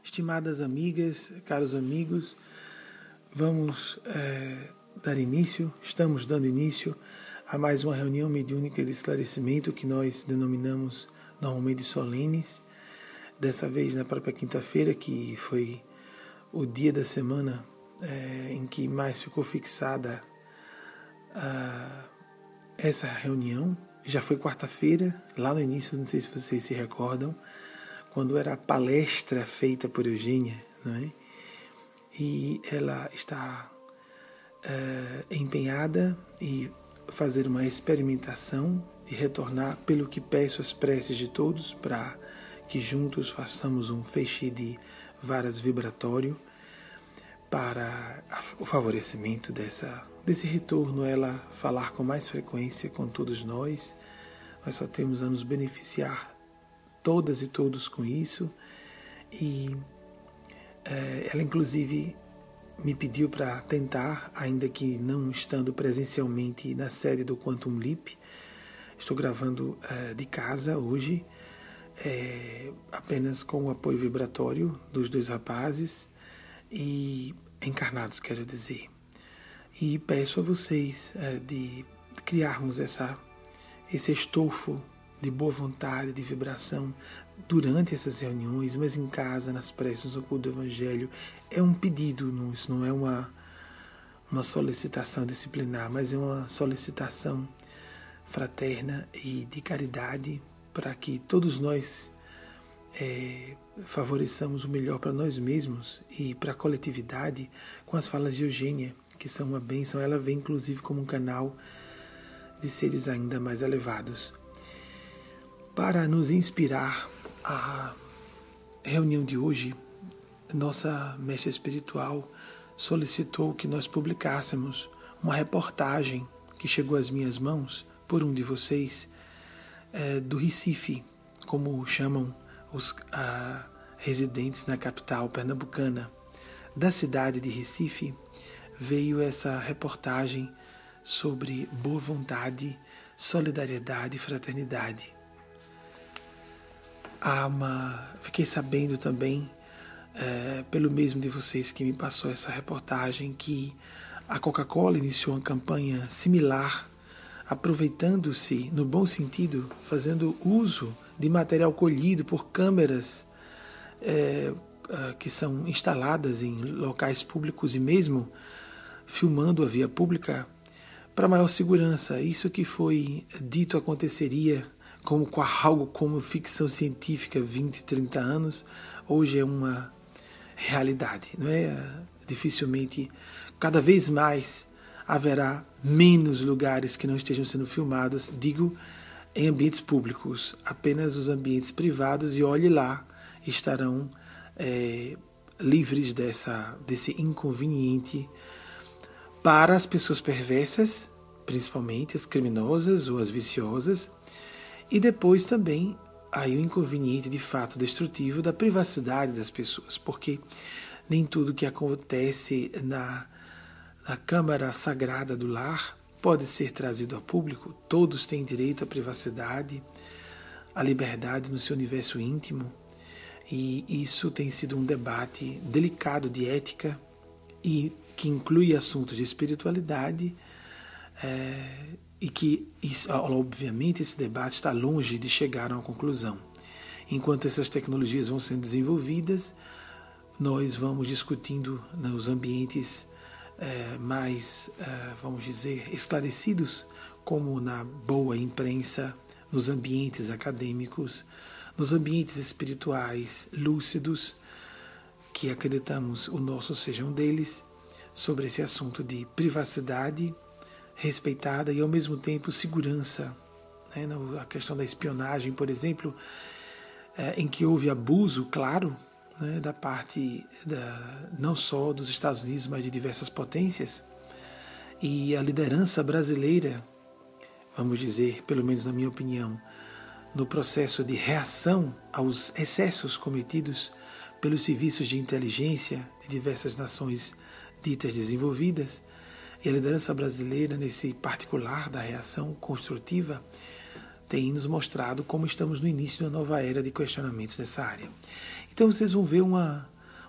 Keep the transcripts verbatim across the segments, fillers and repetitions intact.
Estimadas amigas, caros amigos, vamos é, dar início, estamos dando início a mais uma reunião mediúnica de esclarecimento que nós denominamos normalmente solenes. Dessa vez na própria quinta-feira, que foi o dia da semana é, em que mais ficou fixada a, essa reunião. Já foi quarta-feira, lá no início, não sei se vocês se recordam, quando era a palestra feita por Eugênia, não é? E ela está é, empenhada em fazer uma experimentação e retornar, pelo que peço as preces de todos, para que juntos façamos um feixe de varas vibratório para o favorecimento dessa, desse retorno, ela falar com mais frequência com todos nós. Nós só temos a nos beneficiar todas e todos com isso. E é, ela inclusive me pediu para tentar, ainda que não estando presencialmente na série do Quantum Leap. Estou gravando é, de casa hoje, é, apenas com o apoio vibratório dos dois rapazes, e encarnados, quero dizer. E peço a vocês é, de criarmos essa, esse estofo de boa vontade, de vibração, durante essas reuniões, mas em casa, nas preces, no culto do Evangelho. É um pedido, não, isso não é uma, uma solicitação disciplinar, mas é uma solicitação fraterna e de caridade, para que todos nós é, favoreçamos o melhor para nós mesmos e para a coletividade, com as falas de Eugênia, que são uma bênção. Ela vem inclusive como um canal de seres ainda mais elevados. Para nos inspirar, a reunião de hoje, nossa mestra espiritual solicitou que nós publicássemos uma reportagem que chegou às minhas mãos por um de vocês, é, do Recife, como chamam os a, residentes na capital pernambucana. Da cidade de Recife veio essa reportagem sobre boa vontade, solidariedade e fraternidade. Há uma, fiquei sabendo também, é, pelo mesmo de vocês que me passou essa reportagem, que a Coca-Cola iniciou uma campanha similar, aproveitando-se, no bom sentido, fazendo uso de material colhido por câmeras é, que são instaladas em locais públicos e mesmo filmando a via pública para maior segurança. Isso que foi dito aconteceria como algo como ficção científica vinte, trinta anos, hoje é uma realidade, não é? Dificilmente, cada vez mais haverá menos lugares que não estejam sendo filmados, digo, em ambientes públicos. Apenas os ambientes privados, e olhe lá, estarão é, livres dessa, desse inconveniente para as pessoas perversas, principalmente as criminosas ou as viciosas, e depois também aí o inconveniente de fato destrutivo da privacidade das pessoas, porque nem tudo que acontece na A câmara sagrada do lar pode ser trazido ao público. Todos têm direito à privacidade, à liberdade no seu universo íntimo, e isso tem sido um debate delicado de ética e que inclui assuntos de espiritualidade, é, e que, isso, obviamente, esse debate está longe de chegar a uma conclusão. Enquanto essas tecnologias vão sendo desenvolvidas, nós vamos discutindo nos ambientes É, mais, é, vamos dizer, esclarecidos, como na boa imprensa, nos ambientes acadêmicos, nos ambientes espirituais lúcidos, que acreditamos o nosso seja um deles, sobre esse assunto de privacidade respeitada e, ao mesmo tempo, segurança. Né? A questão da espionagem, por exemplo, é, em que houve abuso, claro, né, da parte da, não só dos Estados Unidos, mas de diversas potências, e a liderança brasileira, vamos dizer, pelo menos na minha opinião, no processo de reação aos excessos cometidos pelos serviços de inteligência de diversas nações ditas desenvolvidas, e a liderança brasileira, nesse particular da reação construtiva, tem nos mostrado como estamos no início de uma nova era de questionamentos nessa área. Então vocês vão ver uma,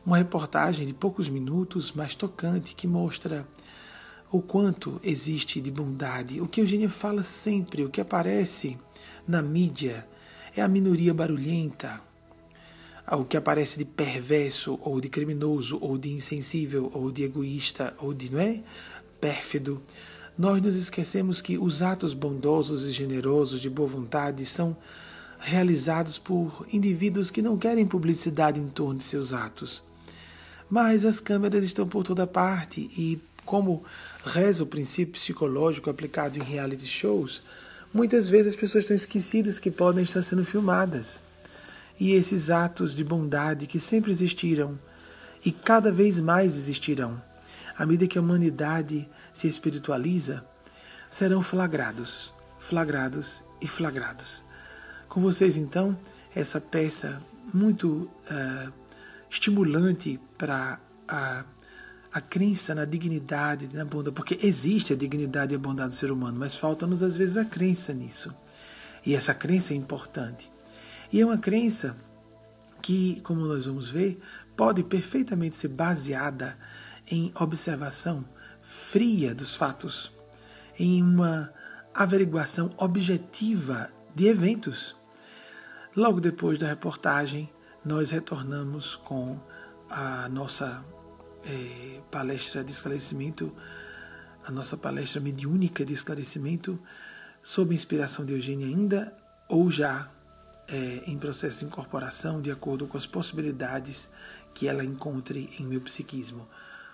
Uma reportagem de poucos minutos, mas tocante, que mostra o quanto existe de bondade. O que Eugênia fala sempre, o que aparece na mídia é a minoria barulhenta. O que aparece de perverso, ou de criminoso, ou de insensível, ou de egoísta, ou de, não é, pérfido. Nós nos esquecemos que os atos bondosos e generosos de boa vontade são realizados por indivíduos que não querem publicidade em torno de seus atos. Mas as câmeras estão por toda parte e, como reza o princípio psicológico aplicado em reality shows, muitas vezes as pessoas estão esquecidas que podem estar sendo filmadas. E esses atos de bondade que sempre existiram e cada vez mais existirão, à medida que a humanidade se espiritualiza, serão flagrados, flagrados e flagrados. Com vocês, então, essa peça muito uh, estimulante para a, a crença na dignidade, na bondade, porque existe a dignidade e a bondade do ser humano, mas falta-nos às vezes a crença nisso. E essa crença é importante. E é uma crença que, como nós vamos ver, pode perfeitamente ser baseada em observação fria dos fatos, em uma averiguação objetiva de eventos. Logo depois da reportagem, nós retornamos com a nossa é, palestra de esclarecimento, a nossa palestra mediúnica de esclarecimento, sob inspiração de Eugênia ainda, ou já É, em processo de incorporação, de acordo com as possibilidades que ela encontre em meu psiquismo.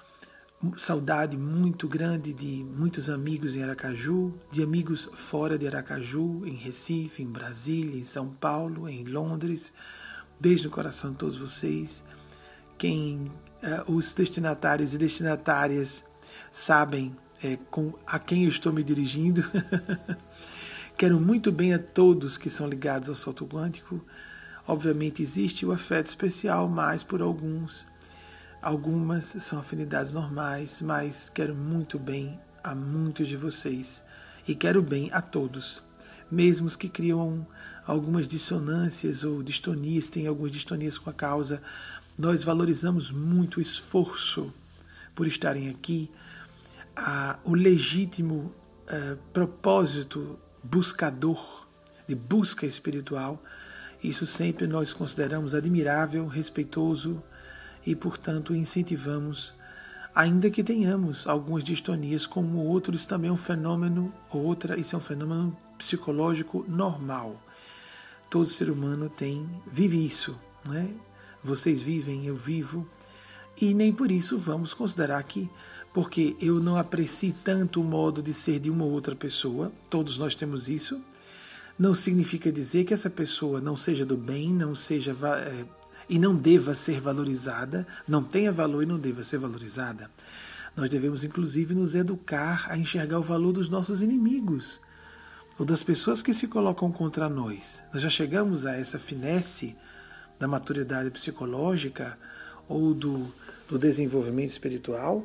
Saudade muito grande de muitos amigos em Aracaju, de amigos fora de Aracaju, em Recife, em Brasília, em São Paulo, em Londres. Beijo no coração de todos vocês. Quem, eh, os destinatários e destinatárias sabem eh, com, a quem eu estou me dirigindo. Quero muito bem a todos que são ligados ao salto quântico. Obviamente existe o afeto especial, mas por alguns, algumas são afinidades normais, mas quero muito bem a muitos de vocês. E quero bem a todos, mesmo os que criam algumas dissonâncias ou distonias, tem algumas distonias com a causa. Nós valorizamos muito o esforço por estarem aqui, a, o legítimo uh, propósito buscador, de busca espiritual. Isso sempre nós consideramos admirável, respeitoso e, portanto, incentivamos, ainda que tenhamos algumas distonias, como outros, também é um fenômeno, outra, isso é um fenômeno psicológico normal. Todo ser humano tem, vive isso, né? Vocês vivem, eu vivo, e nem por isso vamos considerar que porque eu não aprecio tanto o modo de ser de uma ou outra pessoa, todos nós temos isso, não significa dizer que essa pessoa não seja do bem, não seja é, e não deva ser valorizada, não tenha valor e não deva ser valorizada. Nós devemos, inclusive, nos educar a enxergar o valor dos nossos inimigos, ou das pessoas que se colocam contra nós. Nós já chegamos a essa finesse da maturidade psicológica ou do, do desenvolvimento espiritual.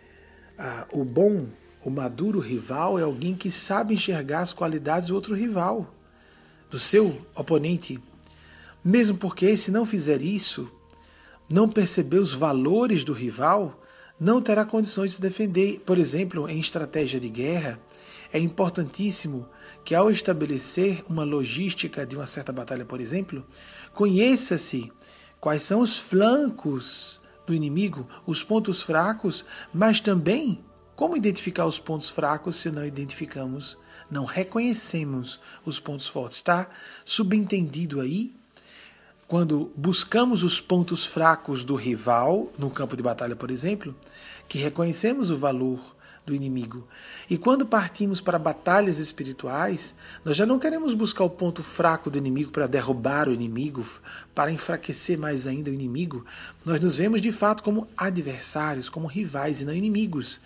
Ah, o bom, o maduro rival é alguém que sabe enxergar as qualidades do outro rival, do seu oponente. Mesmo porque, se não fizer isso, não perceber os valores do rival, não terá condições de se defender. Por exemplo, em estratégia de guerra, é importantíssimo que, ao estabelecer uma logística de uma certa batalha, por exemplo, conheça-se quais são os flancos do inimigo, os pontos fracos, mas também como identificar os pontos fracos se não identificamos, não reconhecemos os pontos fortes. Está subentendido aí, quando buscamos os pontos fracos do rival, no campo de batalha, por exemplo, que reconhecemos o valor do inimigo. E quando partimos para batalhas espirituais, nós já não queremos buscar o ponto fraco do inimigo para derrubar o inimigo, para enfraquecer mais ainda o inimigo. Nós nos vemos de fato como adversários, como rivais e não inimigos.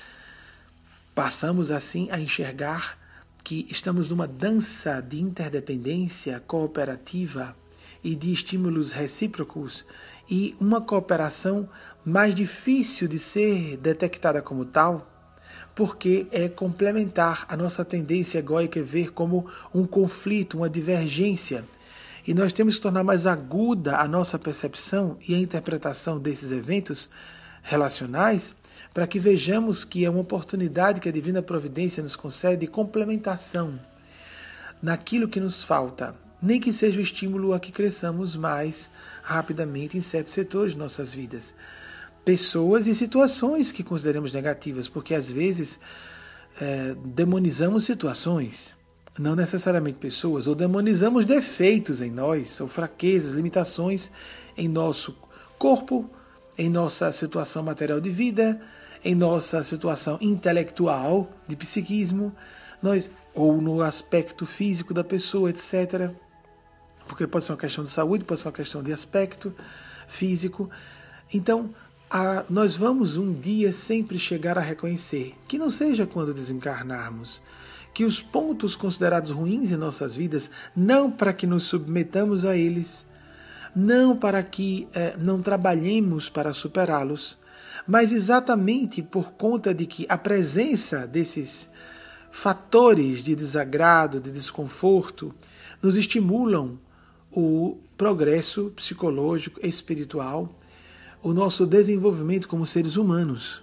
Passamos assim a enxergar que estamos numa dança de interdependência cooperativa e de estímulos recíprocos, e uma cooperação mais difícil de ser detectada como tal, porque é complementar. A nossa tendência egóica é ver como um conflito, uma divergência. E nós temos que tornar mais aguda a nossa percepção e a interpretação desses eventos relacionais, para que vejamos que é uma oportunidade que a Divina Providência nos concede de complementação naquilo que nos falta, nem que seja o estímulo a que cresçamos mais rapidamente em certos setores de nossas vidas. Pessoas e situações que consideramos negativas, porque às vezes é, demonizamos situações, não necessariamente pessoas, ou demonizamos defeitos em nós, ou fraquezas, limitações em nosso corpo, em nossa situação material de vida, em nossa situação intelectual, de psiquismo, nós, ou no aspecto físico da pessoa, etcétera. Porque pode ser uma questão de saúde, pode ser uma questão de aspecto físico. Então, a, nós vamos um dia sempre chegar a reconhecer, que não seja quando desencarnarmos, que os pontos considerados ruins em nossas vidas, não para que nos submetamos a eles, não para que eh, não trabalhemos para superá-los, mas exatamente por conta de que a presença desses fatores de desagrado, de desconforto, nos estimulam o progresso psicológico, espiritual, o nosso desenvolvimento como seres humanos.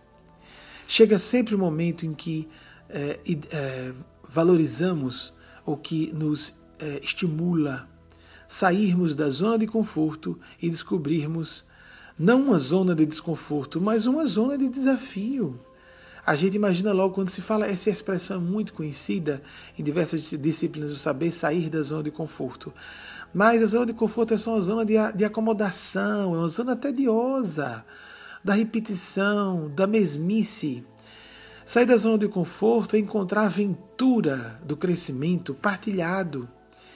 Chega sempre um momento em que é, é, valorizamos o que nos é, estimula sairmos da zona de conforto e descobrirmos não uma zona de desconforto, mas uma zona de desafio. A gente imagina logo quando se fala, essa expressão é muito conhecida em diversas disciplinas do saber, sair da zona de conforto. Mas a zona de conforto é só uma zona de, de acomodação, é uma zona tediosa, da repetição, da mesmice. Sair da zona de conforto é encontrar a aventura do crescimento partilhado.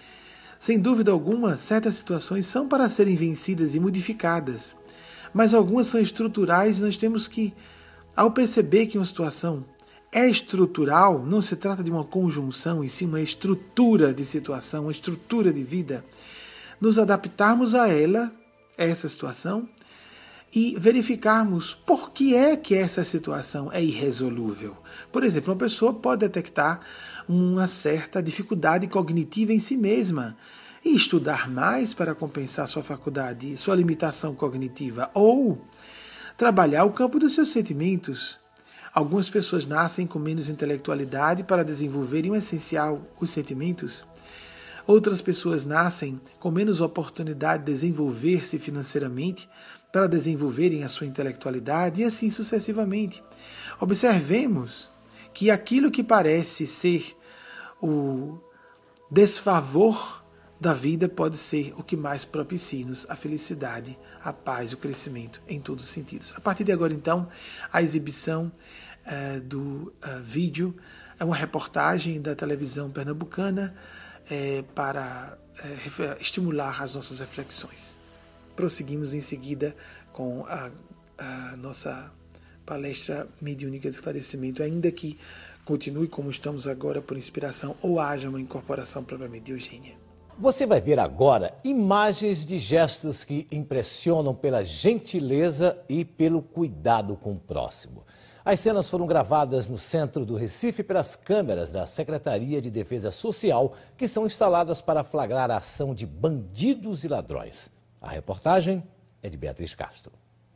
Sem dúvida alguma, certas situações são para serem vencidas e modificadas, mas algumas são estruturais e nós temos que, ao perceber que uma situação é estrutural, não se trata de uma conjunção, e sim uma estrutura de situação, uma estrutura de vida, nos adaptarmos a ela, a essa situação, e verificarmos por que é que essa situação é irresolúvel. Por exemplo, uma pessoa pode detectar uma certa dificuldade cognitiva em si mesma e estudar mais para compensar sua faculdade, sua limitação cognitiva, ou trabalhar o campo dos seus sentimentos. Algumas pessoas nascem com menos intelectualidade para desenvolverem o essencial, os sentimentos. Outras pessoas nascem com menos oportunidade de desenvolver-se financeiramente para desenvolverem a sua intelectualidade e assim sucessivamente. Observemos que aquilo que parece ser o desfavor da vida pode ser o que mais propicia-nos a felicidade, a paz e o crescimento em todos os sentidos. A partir de agora, então, a exibição uh, do uh, vídeo é uma reportagem da televisão pernambucana uh, para uh, estimular as nossas reflexões. Prosseguimos em seguida com a, a nossa palestra mediúnica de esclarecimento, ainda que continue como estamos agora por inspiração ou haja uma incorporação propriamente de Eugênia. Você vai ver agora imagens de gestos que impressionam pela gentileza e pelo cuidado com o próximo. As cenas foram gravadas no centro do Recife pelas câmeras da Secretaria de Defesa Social, que são instaladas para flagrar a ação de bandidos e ladrões. A reportagem é de Beatriz Castro.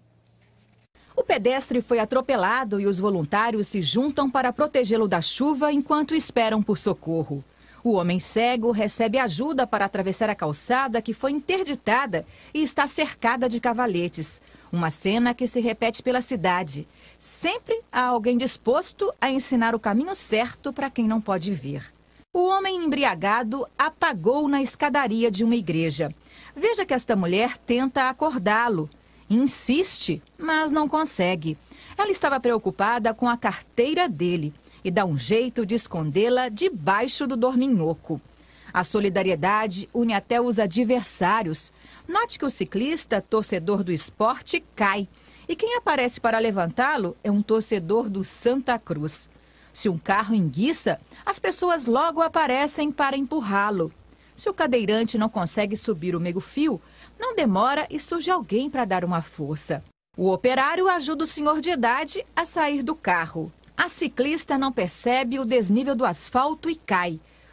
O pedestre foi atropelado e os voluntários se juntam para protegê-lo da chuva enquanto esperam por socorro. O homem cego recebe ajuda para atravessar a calçada que foi interditada e está cercada de cavaletes. Uma cena que se repete pela cidade. Sempre há alguém disposto a ensinar o caminho certo para quem não pode ver. O homem embriagado apagou na escadaria de uma igreja. Veja que esta mulher tenta acordá-lo. Insiste, mas não consegue. Ela estava preocupada com a carteira dele e dá um jeito de escondê-la debaixo do dorminhoco. A solidariedade une até os adversários. Note que o ciclista, torcedor do esporte, cai. E quem aparece para levantá-lo é um torcedor do Santa Cruz. Se um carro enguiça, as pessoas logo aparecem para empurrá-lo. Se o cadeirante não consegue subir o meio-fio, não demora e surge alguém para dar uma força. O operário ajuda o senhor de idade a sair do carro. A ciclista não percebe o desnível do asfalto e cai.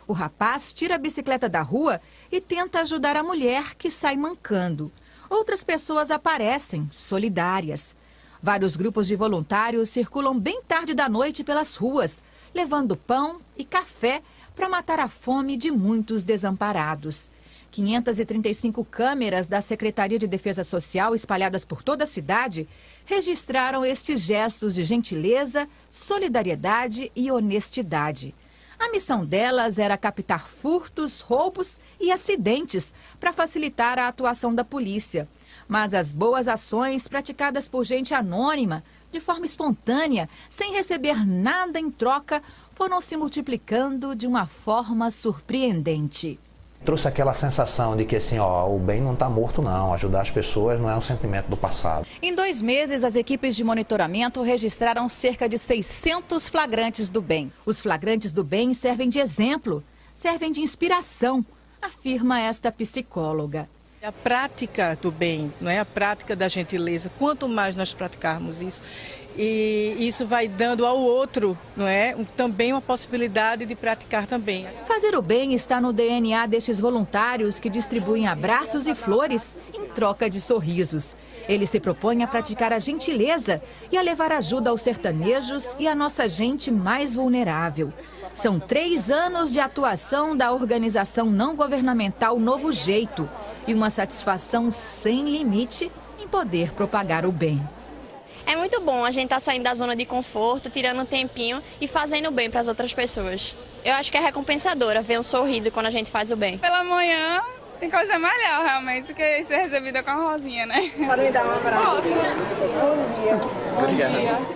corpo rapaz tira a bicicleta da rua e tenta ajudar a mulher que sai mancando. Outras pessoas aparecem, solidárias. Vários grupos de voluntários circulam bem tarde da noite pelas ruas, levando pão e café para matar a fome de muitos desamparados. quinhentas e trinta e cinco câmeras da Secretaria de Defesa Social espalhadas por toda a cidade registraram estes gestos de gentileza, solidariedade e honestidade. A missão delas era captar furtos, roubos e acidentes para facilitar a atuação da polícia. Mas as boas ações praticadas por gente anônima, de forma espontânea, sem receber nada em troca, foram se multiplicando de uma forma surpreendente. Trouxe aquela sensação de que assim, ó, o bem não está morto não, ajudar as pessoas não é um sentimento do passado. Em dois meses, as equipes de monitoramento registraram cerca de seiscentos flagrantes do bem. Os flagrantes do bem servem de exemplo, servem de inspiração, afirma esta psicóloga. A prática do bem, não é? A prática da gentileza, quanto mais nós praticarmos isso, e isso vai dando ao outro, não é? Também uma possibilidade de praticar também. Fazer o bem está no D N A destes voluntários que distribuem abraços e flores em troca de sorrisos. Eles se propõem a praticar a gentileza e a levar ajuda aos sertanejos e à nossa gente mais vulnerável. São três anos de atuação da organização não governamental Novo Jeito e uma satisfação sem limite em poder propagar o bem. É muito bom a gente estar saindo da zona de conforto, tirando um tempinho e fazendo bem para as outras pessoas. Eu acho que é recompensadora ver um sorriso quando a gente faz o bem. Pela manhã tem coisa melhor realmente do que ser recebida com a rosinha, né? Pode me dar um abraço. Bom dia. Bom dia.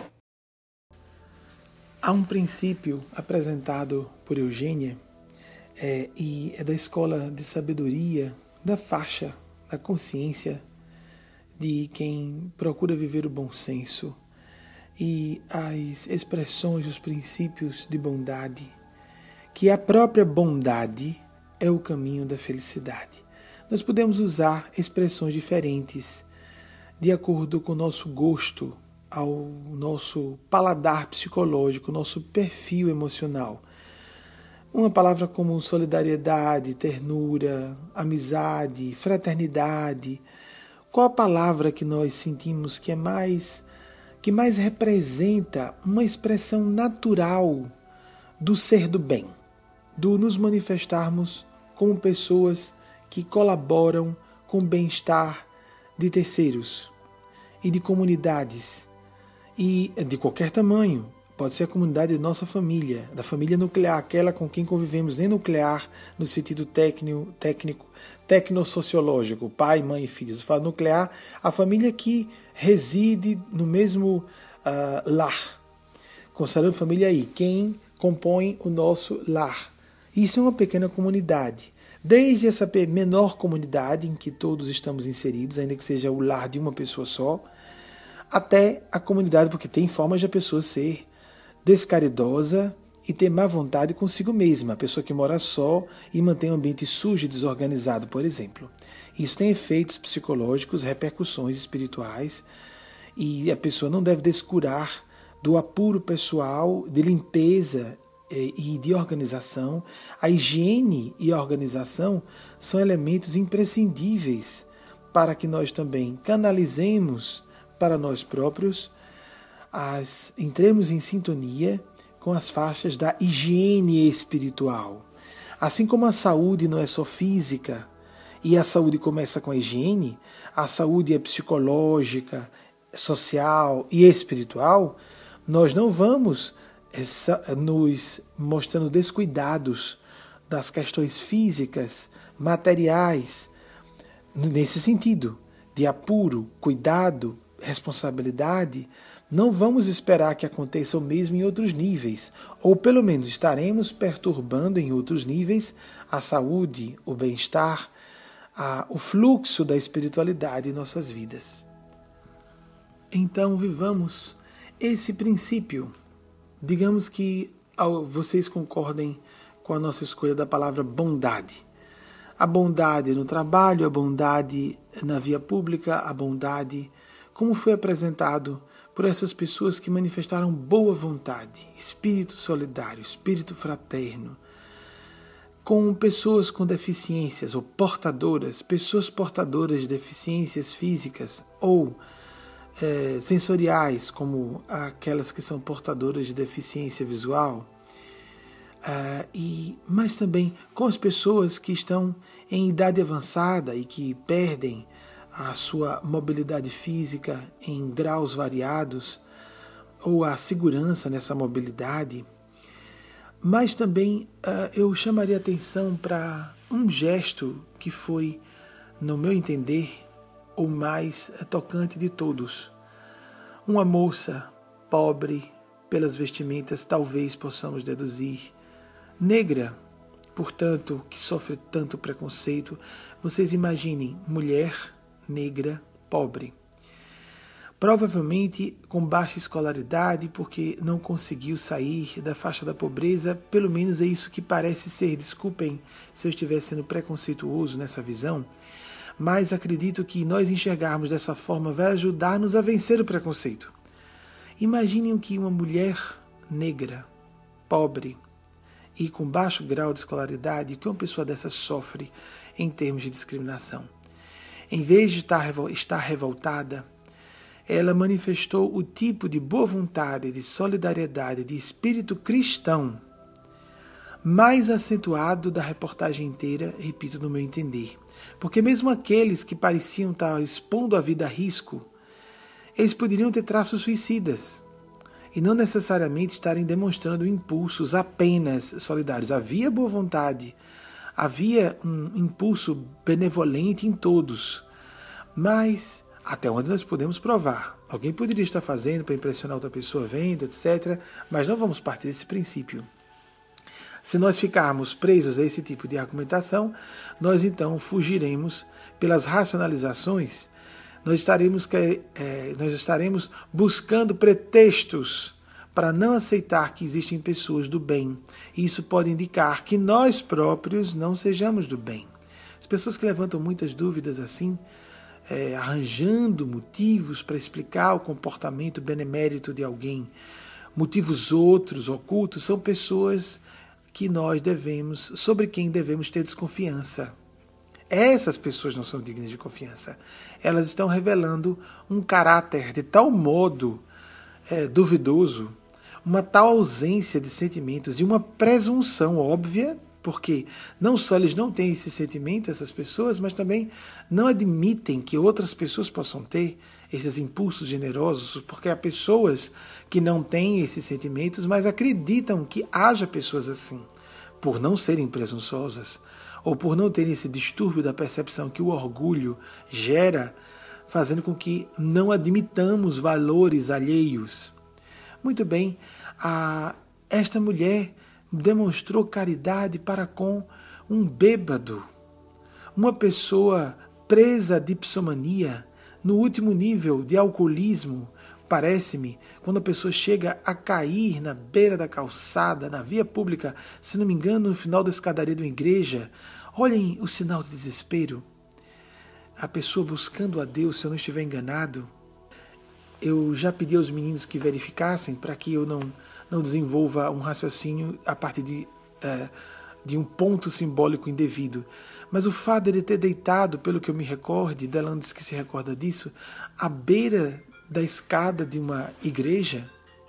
Há um princípio apresentado por Eugênia é, e é da escola de sabedoria, da faixa, da consciência de quem procura viver o bom senso e as expressões dos princípios de bondade, que a própria bondade é o caminho da felicidade. Nós podemos usar expressões diferentes de acordo com o nosso gosto, ao nosso paladar psicológico, nosso perfil emocional. Uma palavra como solidariedade, ternura, amizade, fraternidade. Qual a palavra que nós sentimos que é mais, que mais representa uma expressão natural do ser do bem, do nos manifestarmos como pessoas que colaboram com o bem-estar de terceiros e de comunidades e de qualquer tamanho? Pode ser a comunidade de nossa família, da família nuclear, aquela com quem convivemos, nem nuclear no sentido técnico, técnico, tecnossociológico, pai, mãe e filhos. Eu falo nuclear, a família que reside no mesmo uh, lar. Considerando família aí, quem compõe o nosso lar. Isso é uma pequena comunidade. Desde essa menor comunidade em que todos estamos inseridos, ainda que seja o lar de uma pessoa só, até a comunidade, porque tem formas de a pessoa ser descaridosa e ter má vontade consigo mesma. A pessoa que mora só e mantém um ambiente sujo e desorganizado, por exemplo. Isso tem efeitos psicológicos, repercussões espirituais, e a pessoa não deve descurar do apuro pessoal, de limpeza e de organização. A higiene e a organização são elementos imprescindíveis para que nós também canalizemos para nós próprios, as, entremos em sintonia com as faixas da higiene espiritual. Assim como a saúde não é só física, e a saúde começa com a higiene, a saúde é psicológica, social e espiritual, nós não vamos essa, nos mostrando descuidados das questões físicas, materiais, nesse sentido, de apuro, cuidado, responsabilidade. Não vamos esperar que aconteça o mesmo em outros níveis, ou pelo menos estaremos perturbando em outros níveis a saúde, o bem-estar, a, o fluxo da espiritualidade em nossas vidas. Então vivamos esse princípio. Digamos que ao, vocês concordem com a nossa escolha da palavra bondade. A bondade no trabalho, a bondade na via pública, a bondade como foi apresentado por essas pessoas que manifestaram boa vontade, espírito solidário, espírito fraterno, com pessoas com deficiências ou portadoras, pessoas portadoras de deficiências físicas ou é, sensoriais, como aquelas que são portadoras de deficiência visual, é, e, mas também com as pessoas que estão em idade avançada e que perdem a sua mobilidade física em graus variados, ou a segurança nessa mobilidade. Mas também uh, eu chamaria atenção para um gesto que foi, no meu entender, o mais tocante de todos. Uma moça pobre, pelas vestimentas talvez possamos deduzir, negra, portanto, que sofre tanto preconceito. Vocês imaginem, mulher negra, pobre. Provavelmente com baixa escolaridade, porque não conseguiu sair da faixa da pobreza, pelo menos é isso que parece ser. Desculpem se eu estiver sendo preconceituoso nessa visão, mas acredito que nós enxergarmos dessa forma vai ajudar-nos a vencer o preconceito. Imaginem que uma mulher negra, pobre e com baixo grau de escolaridade, que uma pessoa dessa sofre em termos de discriminação. Em vez de estar revoltada, ela manifestou o tipo de boa vontade, de solidariedade, de espírito cristão mais acentuado da reportagem inteira, repito, no meu entender. Porque mesmo aqueles que pareciam estar expondo a vida a risco, eles poderiam ter traços suicidas e não necessariamente estarem demonstrando impulsos apenas solidários. Havia boa vontade, havia um impulso benevolente em todos, mas até onde nós podemos provar? Alguém poderia estar fazendo para impressionar outra pessoa vendo, etcétera, mas não vamos partir desse princípio. Se nós ficarmos presos a esse tipo de argumentação, nós então fugiremos pelas racionalizações, nós estaremos, é, nós estaremos buscando pretextos para não aceitar que existem pessoas do bem. E isso pode indicar que nós próprios não sejamos do bem. As pessoas que levantam muitas dúvidas assim, É, arranjando motivos para explicar o comportamento benemérito de alguém, motivos outros, ocultos, são pessoas que nós devemos, sobre quem devemos ter desconfiança. Essas pessoas não são dignas de confiança. Elas estão revelando um caráter de tal modo é, duvidoso, uma tal ausência de sentimentos e uma presunção óbvia, porque não só eles não têm esse sentimento, essas pessoas, mas também não admitem que outras pessoas possam ter esses impulsos generosos, porque há pessoas que não têm esses sentimentos, mas acreditam que haja pessoas assim, por não serem presunçosas, ou por não terem esse distúrbio da percepção que o orgulho gera, fazendo com que não admitamos valores alheios. Muito bem, a, esta mulher demonstrou caridade para com um bêbado, uma pessoa presa de dipsomania, no último nível de alcoolismo, parece-me, quando a pessoa chega a cair na beira da calçada, na via pública, se não me engano, no final da escadaria de uma igreja. Olhem o sinal de desespero. A pessoa buscando a Deus, se eu não estiver enganado. Eu já pedi aos meninos que verificassem para que eu não não desenvolva um raciocínio a partir de, é, de um ponto simbólico indevido. Mas o fato de ele ter deitado, pelo que eu me recorde, Delan diz que se recorda disso, à beira da escada de uma igreja,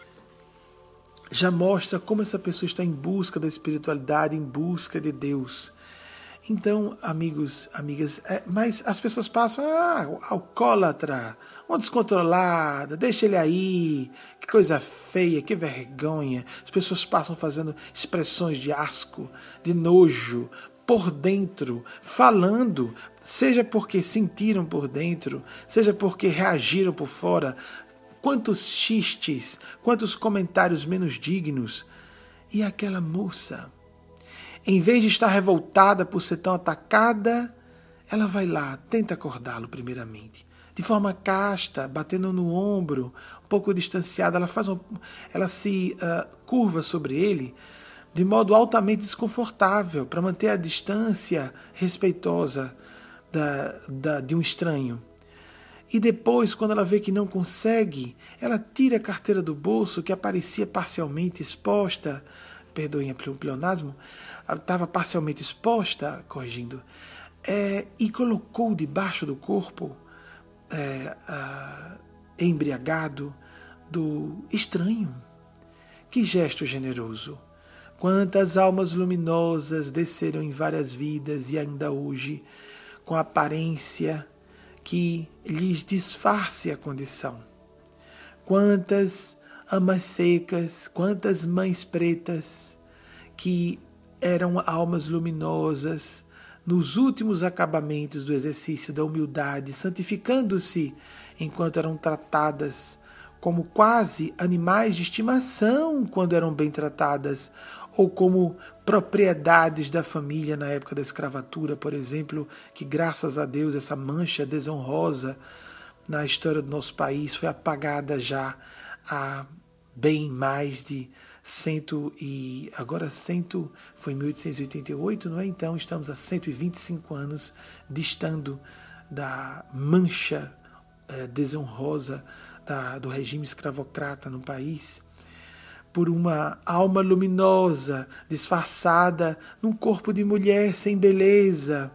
já mostra como essa pessoa está em busca da espiritualidade, em busca de Deus. Então, amigos, amigas, é, mas as pessoas passam, ah, alcoólatra, uma descontrolada, deixa ele aí, que coisa feia, que vergonha. As pessoas passam fazendo expressões de asco, de nojo, por dentro, falando, seja porque sentiram por dentro, seja porque reagiram por fora. Quantos xistes, quantos comentários menos dignos. E aquela moça, em vez de estar revoltada por ser tão atacada, ela vai lá, tenta acordá-lo primeiramente. De forma casta, batendo no ombro, um pouco distanciada, ela, faz um, ela se uh, curva sobre ele de modo altamente desconfortável, para manter a distância respeitosa da, da, de um estranho. E depois, quando ela vê que não consegue, ela tira a carteira do bolso, que aparecia parcialmente exposta, perdoem o pleonasmo, estava parcialmente exposta, corrigindo, é, e colocou debaixo do corpo, é, a, embriagado, do estranho. Que gesto generoso! Quantas almas luminosas desceram em várias vidas e ainda hoje, com a aparência que lhes disfarce a condição. Quantas amas secas, quantas mães pretas, que eram almas luminosas nos últimos acabamentos do exercício da humildade, santificando-se enquanto eram tratadas como quase animais de estimação quando eram bem tratadas, ou como propriedades da família na época da escravatura, por exemplo, que graças a Deus essa mancha desonrosa na história do nosso país foi apagada já há bem mais de cento e agora cento foi em mil oitocentos e oitenta e oito, não é? Então estamos a cento e vinte e cinco anos distando da mancha eh, desonrosa da, do regime escravocrata no país, por uma alma luminosa disfarçada num corpo de mulher sem beleza.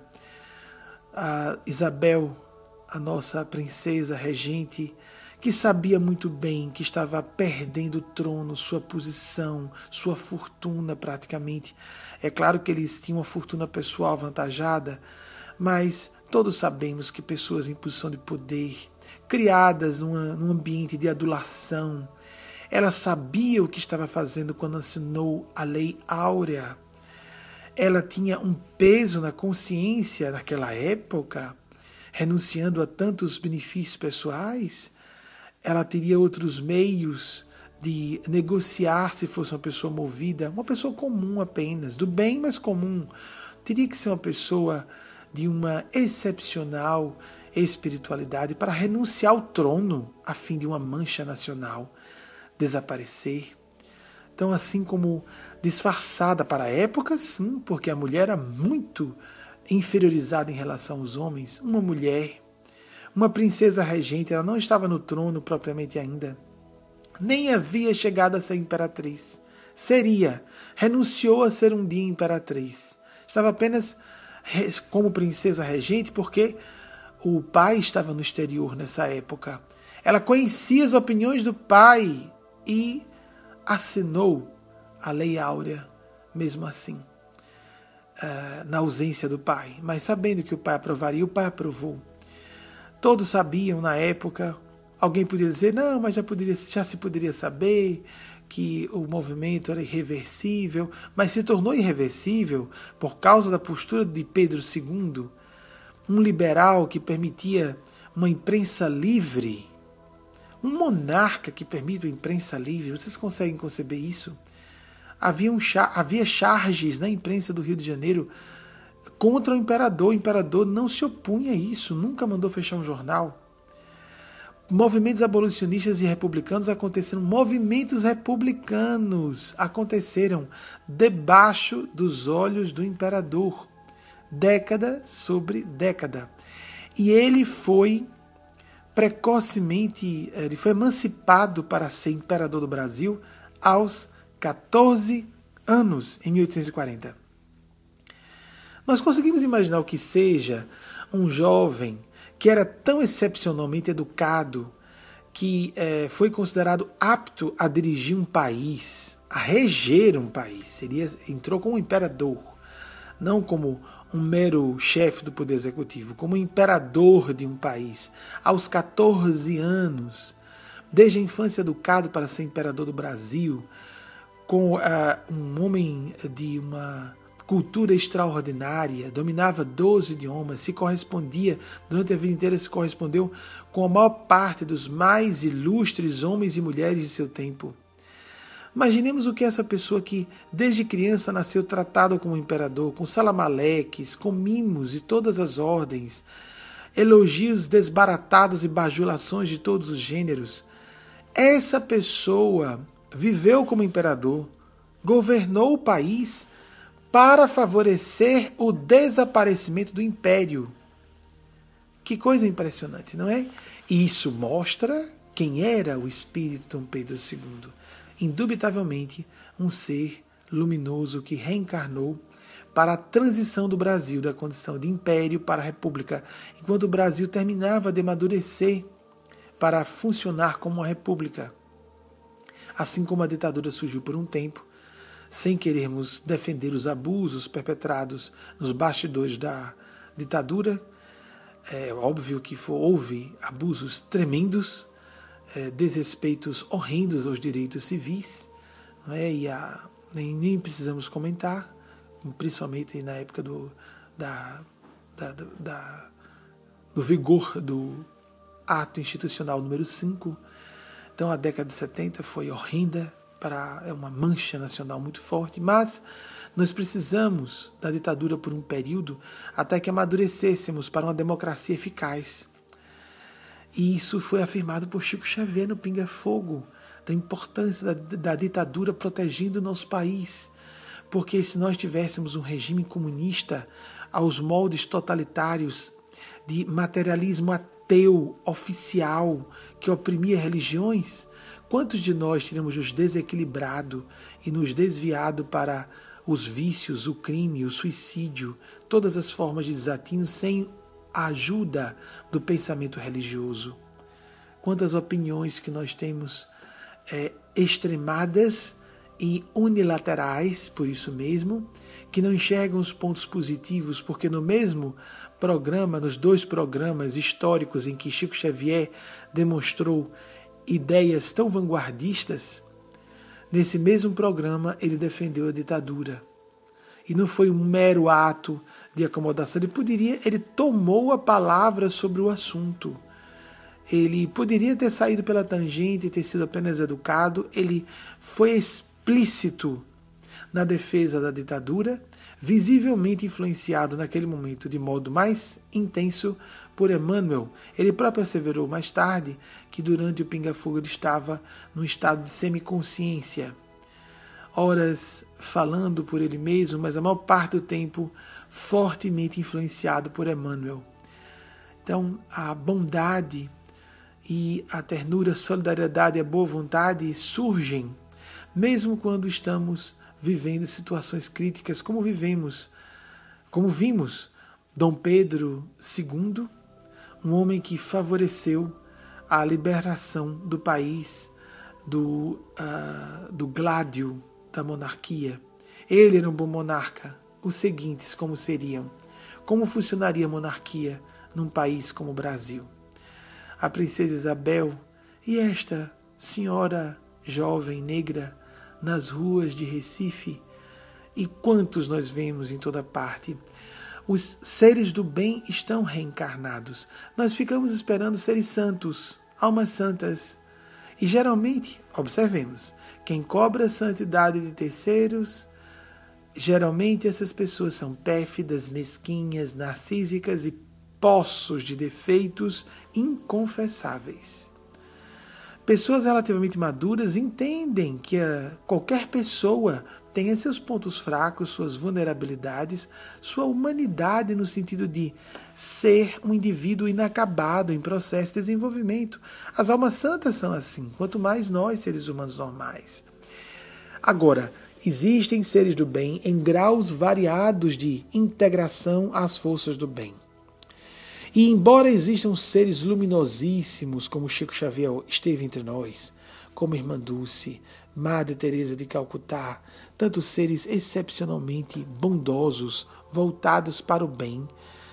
A Isabel, a nossa princesa regente, que sabia muito bem que estava perdendo o trono, sua posição, sua fortuna praticamente. É claro que eles tinham uma fortuna pessoal avantajada, mas todos sabemos que pessoas em posição de poder, criadas numa, num ambiente de adulação, ela sabia o que estava fazendo quando assinou a Lei Áurea. Ela tinha um peso na consciência naquela época, renunciando a tantos benefícios pessoais. Ela teria outros meios de negociar se fosse uma pessoa movida, uma pessoa comum apenas, do bem, mas comum. Teria que ser uma pessoa de uma excepcional espiritualidade para renunciar ao trono a fim de uma mancha nacional desaparecer. Então, assim como disfarçada para a época, sim, porque a mulher era muito inferiorizada em relação aos homens, uma mulher, uma princesa regente, ela não estava no trono propriamente ainda, nem havia chegado a ser imperatriz. Seria, renunciou a ser um dia imperatriz. Estava apenas como princesa regente porque o pai estava no exterior nessa época. Ela conhecia as opiniões do pai e assinou a Lei Áurea, mesmo assim, na ausência do pai. Mas sabendo que o pai aprovaria, o pai aprovou. Todos sabiam na época, alguém poderia dizer, não, mas já, poderia, já se poderia saber que o movimento era irreversível, mas se tornou irreversível por causa da postura de Pedro segundo, um liberal que permitia uma imprensa livre, um monarca que permite uma imprensa livre. Vocês conseguem conceber isso? Havia, um, havia charges na imprensa do Rio de Janeiro contra o imperador. O imperador não se opunha a isso, nunca mandou fechar um jornal. Movimentos abolicionistas e republicanos aconteceram, movimentos republicanos aconteceram debaixo dos olhos do imperador, década sobre década. E ele foi precocemente, ele foi emancipado para ser imperador do Brasil aos catorze anos, em mil oitocentos e quarenta. Nós conseguimos imaginar o que seja um jovem que era tão excepcionalmente educado, que é, foi considerado apto a dirigir um país, a reger um país. Seria, entrou como imperador, não como um mero chefe do poder executivo, como imperador de um país, aos catorze anos, desde a infância educado para ser imperador do Brasil, com uh, um homem de uma cultura extraordinária, dominava doze idiomas, se correspondia, durante a vida inteira se correspondeu com a maior parte dos mais ilustres homens e mulheres de seu tempo. Imaginemos o que é essa pessoa que desde criança nasceu tratado como imperador, com salamaleques, com mimos de todas as ordens, elogios desbaratados e bajulações de todos os gêneros. Essa pessoa viveu como imperador, governou o país para favorecer o desaparecimento do império. Que coisa impressionante, não é? E isso mostra quem era o espírito de Dom Pedro segundo. Indubitavelmente um ser luminoso que reencarnou para a transição do Brasil da condição de império para a república, enquanto o Brasil terminava de amadurecer para funcionar como uma república. Assim como a ditadura surgiu por um tempo, sem querermos defender os abusos perpetrados nos bastidores da ditadura, é óbvio que for, houve abusos tremendos, é, desrespeitos horrendos aos direitos civis, não é? E a, nem, nem precisamos comentar, principalmente na época do, da, da, da, do vigor do ato institucional número cinco. Então a década de setenta foi horrenda, para, é uma mancha nacional muito forte, mas nós precisamos da ditadura por um período até que amadurecêssemos para uma democracia eficaz. E isso foi afirmado por Chico Xavier no Pinga Fogo, da importância da, da ditadura protegendo o nosso país. Porque se nós tivéssemos um regime comunista aos moldes totalitários de materialismo ateu, oficial, que oprimia religiões, quantos de nós teríamos nos desequilibrado e nos desviado para os vícios, o crime, o suicídio, todas as formas de desatino sem a ajuda do pensamento religioso? Quantas opiniões que nós temos é, extremadas e unilaterais, por isso mesmo, que não enxergam os pontos positivos, porque no mesmo programa, nos dois programas históricos em que Chico Xavier demonstrou ideias tão vanguardistas, nesse mesmo programa ele defendeu a ditadura. E não foi um mero ato de acomodação, ele poderia, ele tomou a palavra sobre o assunto. Ele poderia ter saído pela tangente e ter sido apenas educado, ele foi explícito na defesa da ditadura, visivelmente influenciado naquele momento de modo mais intenso por Emmanuel. Ele próprio asseverou mais tarde que durante o Pinga Fogo ele estava num estado de semiconsciência, horas falando por ele mesmo, mas a maior parte do tempo fortemente influenciado por Emmanuel. Então a bondade e a ternura, a solidariedade e a boa vontade surgem mesmo quando estamos vivendo situações críticas, como vivemos, como vimos Dom Pedro segundo, um homem que favoreceu a liberação do país do, uh, do gládio da monarquia. Ele era um bom monarca. Os seguintes como seriam? Como funcionaria a monarquia num país como o Brasil? A princesa Isabel e esta senhora jovem negra nas ruas de Recife, e quantos nós vemos em toda parte. Os seres do bem estão reencarnados. Nós ficamos esperando seres santos, almas santas. E geralmente, observemos, quem cobra a santidade de terceiros, geralmente essas pessoas são pérfidas, mesquinhas, narcísicas e poços de defeitos inconfessáveis. Pessoas relativamente maduras entendem que a, qualquer pessoa tem seus pontos fracos, suas vulnerabilidades, sua humanidade no sentido de ser um indivíduo inacabado em processo de desenvolvimento. As almas santas são assim, quanto mais nós, seres humanos normais. Agora, existem seres do bem em graus variados de integração às forças do bem. E embora existam seres luminosíssimos, como Chico Xavier esteve entre nós, como Irmã Dulce, Madre Teresa de Calcutá, tantos seres excepcionalmente bondosos, voltados para o bem,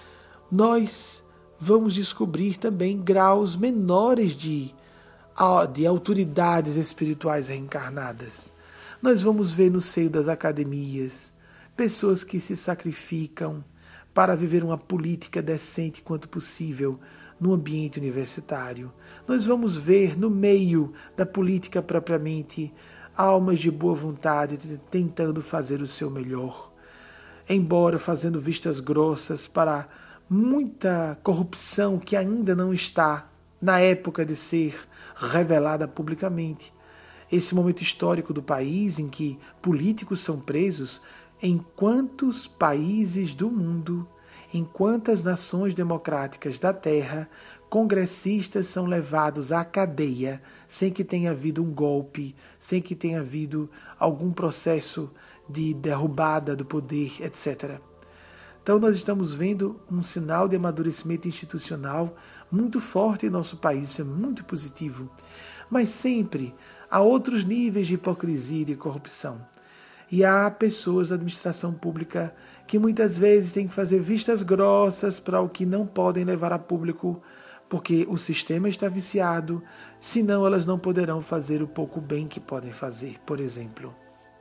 nós vamos descobrir também graus menores de, de autoridades espirituais reencarnadas. Nós vamos ver no seio das academias pessoas que se sacrificam para viver uma política decente quanto possível no ambiente universitário. Nós vamos ver no meio da política propriamente almas de boa vontade tentando fazer o seu melhor, embora fazendo vistas grossas para muita corrupção que ainda não está na época de ser revelada publicamente. Esse momento histórico do país em que políticos são presos, em quantos países do mundo, em quantas nações democráticas da Terra, congressistas são levados à cadeia sem que tenha havido um golpe, sem que tenha havido algum processo de derrubada do poder, etcétera. Então nós estamos vendo um sinal de amadurecimento institucional muito forte em nosso país, isso é muito positivo. Mas sempre há outros níveis de hipocrisia e de corrupção. E há pessoas da administração pública que muitas vezes têm que fazer vistas grossas para o que não podem levar a público, porque o sistema está viciado, senão elas não poderão fazer o pouco bem que podem fazer, por exemplo.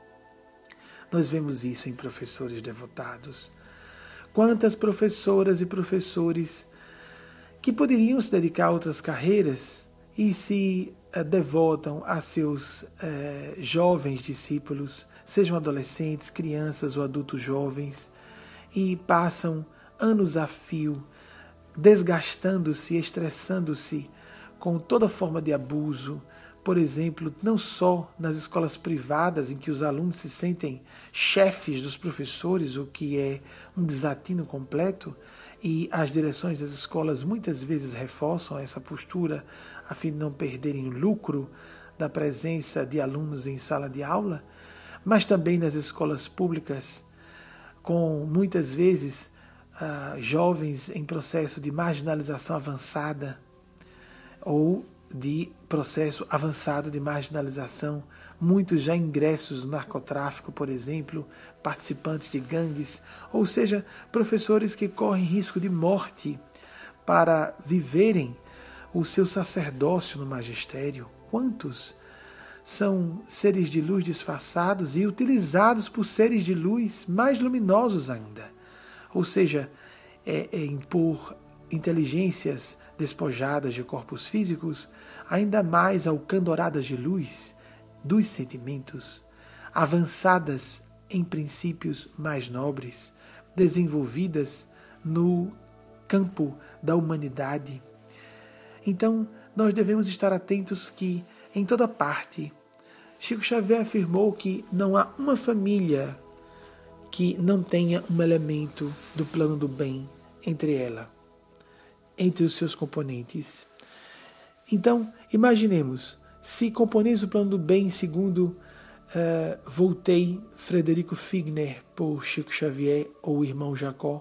Nós vemos isso em professores devotados. Quantas professoras e professores que poderiam se dedicar a outras carreiras e se eh, devotam a seus eh, jovens discípulos, sejam adolescentes, crianças ou adultos jovens, e passam anos a fio, desgastando-se, estressando-se com toda forma de abuso, por exemplo, não só nas escolas privadas, em que os alunos se sentem chefes dos professores, o que é um desatino completo, e as direções das escolas muitas vezes reforçam essa postura a fim de não perderem o lucro da presença de alunos em sala de aula, mas também nas escolas públicas, com muitas vezes uh, jovens em processo de marginalização avançada ou de processo avançado de marginalização, muitos já ingressos no narcotráfico, por exemplo, participantes de gangues, ou seja, professores que correm risco de morte para viverem o seu sacerdócio no magistério. Quantos são seres de luz disfarçados e utilizados por seres de luz mais luminosos ainda? Ou seja, é, é impor inteligências despojadas de corpos físicos, ainda mais alcandoradas de luz, dos sentimentos, avançadas em princípios mais nobres, desenvolvidas no campo da humanidade. Então, nós devemos estar atentos que, em toda parte, Chico Xavier afirmou que não há uma família que não tenha um elemento do plano do bem entre ela, entre os seus componentes. Então, imaginemos, se componentes do plano do bem, segundo uh, Voltei, Frederico Figner, por Chico Xavier ou o irmão Jacó,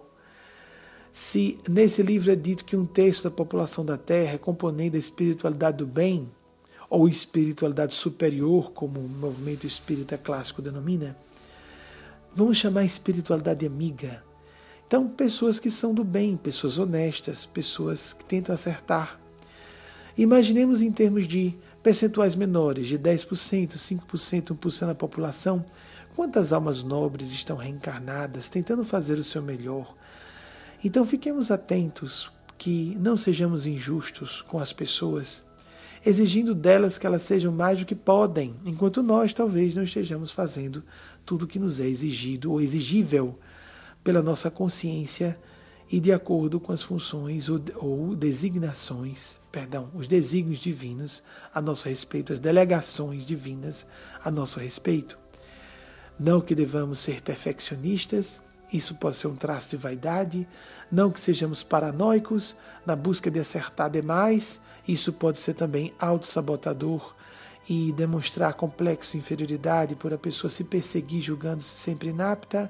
se nesse livro é dito que um terço da população da Terra é componente da espiritualidade do bem, ou espiritualidade superior, como o movimento espírita clássico denomina, vamos chamar espiritualidade amiga. Então, pessoas que são do bem, pessoas honestas, pessoas que tentam acertar. Imaginemos em termos de percentuais menores, de dez por cento, cinco por cento, um por cento da população, quantas almas nobres estão reencarnadas, tentando fazer o seu melhor. Então, fiquemos atentos que não sejamos injustos com as pessoas, exigindo delas que elas sejam mais do que podem, enquanto nós talvez não estejamos fazendo tudo o que nos é exigido ou exigível pela nossa consciência e de acordo com as funções ou, ou designações, perdão, os desígnios divinos a nosso respeito, as delegações divinas a nosso respeito. Não que devamos ser perfeccionistas, isso pode ser um traço de vaidade, não que sejamos paranoicos na busca de acertar demais, isso pode ser também autossabotador e demonstrar complexo inferioridade por a pessoa se perseguir julgando-se sempre inapta,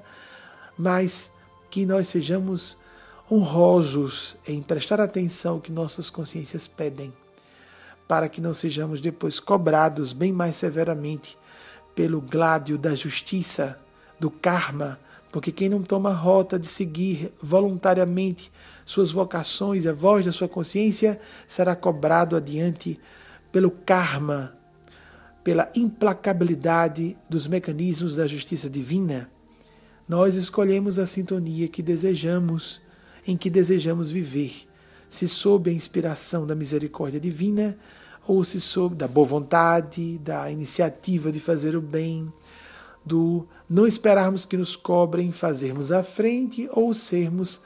mas que nós sejamos honrosos em prestar atenção ao que nossas consciências pedem, para que não sejamos depois cobrados bem mais severamente pelo gládio da justiça, do karma, porque quem não toma a rota de seguir voluntariamente suas vocações, a voz da sua consciência, será cobrado adiante pelo karma, pela implacabilidade dos mecanismos da justiça divina. Nós escolhemos a sintonia que desejamos, em que desejamos viver, se sob a inspiração da misericórdia divina ou se sob da boa vontade, da iniciativa de fazer o bem, do não esperarmos que nos cobrem, fazermos à frente ou sermos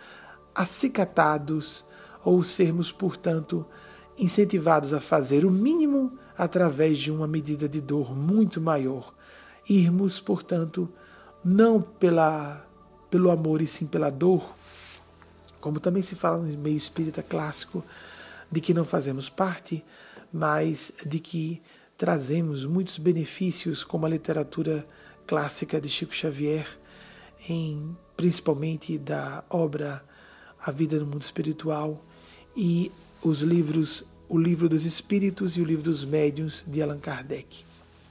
acicatados ou sermos, portanto, incentivados a fazer o mínimo através de uma medida de dor muito maior. Irmos, portanto, não pela, pelo amor e sim pela dor, como também se fala no meio espírita clássico, de que não fazemos parte, mas de que trazemos muitos benefícios, como a literatura clássica de Chico Xavier, em, principalmente da obra A Vida no Mundo Espiritual, e os livros, o Livro dos Espíritos e o Livro dos Médiuns, de Allan Kardec.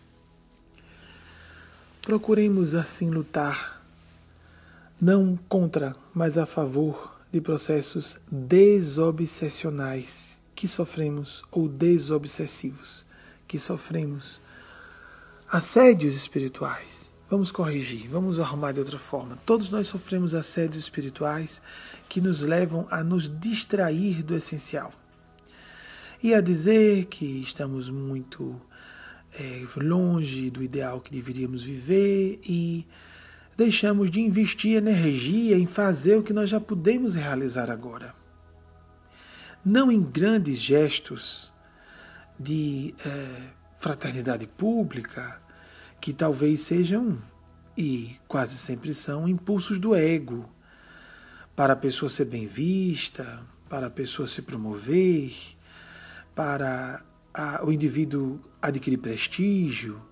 Procuremos assim lutar, não contra, mas a favor de processos desobsessionais que sofremos, ou desobsessivos que sofremos. Assédios espirituais. Vamos corrigir, vamos arrumar de outra forma. Todos nós sofremos assédios espirituais que nos levam a nos distrair do essencial. E a dizer que estamos muito é, longe do ideal que deveríamos viver e deixamos de investir energia em fazer o que nós já podemos realizar agora. Não em grandes gestos de é, fraternidade pública, que talvez sejam, e quase sempre são, impulsos do ego, para a pessoa ser bem vista, para a pessoa se promover, para a, o indivíduo adquirir prestígio.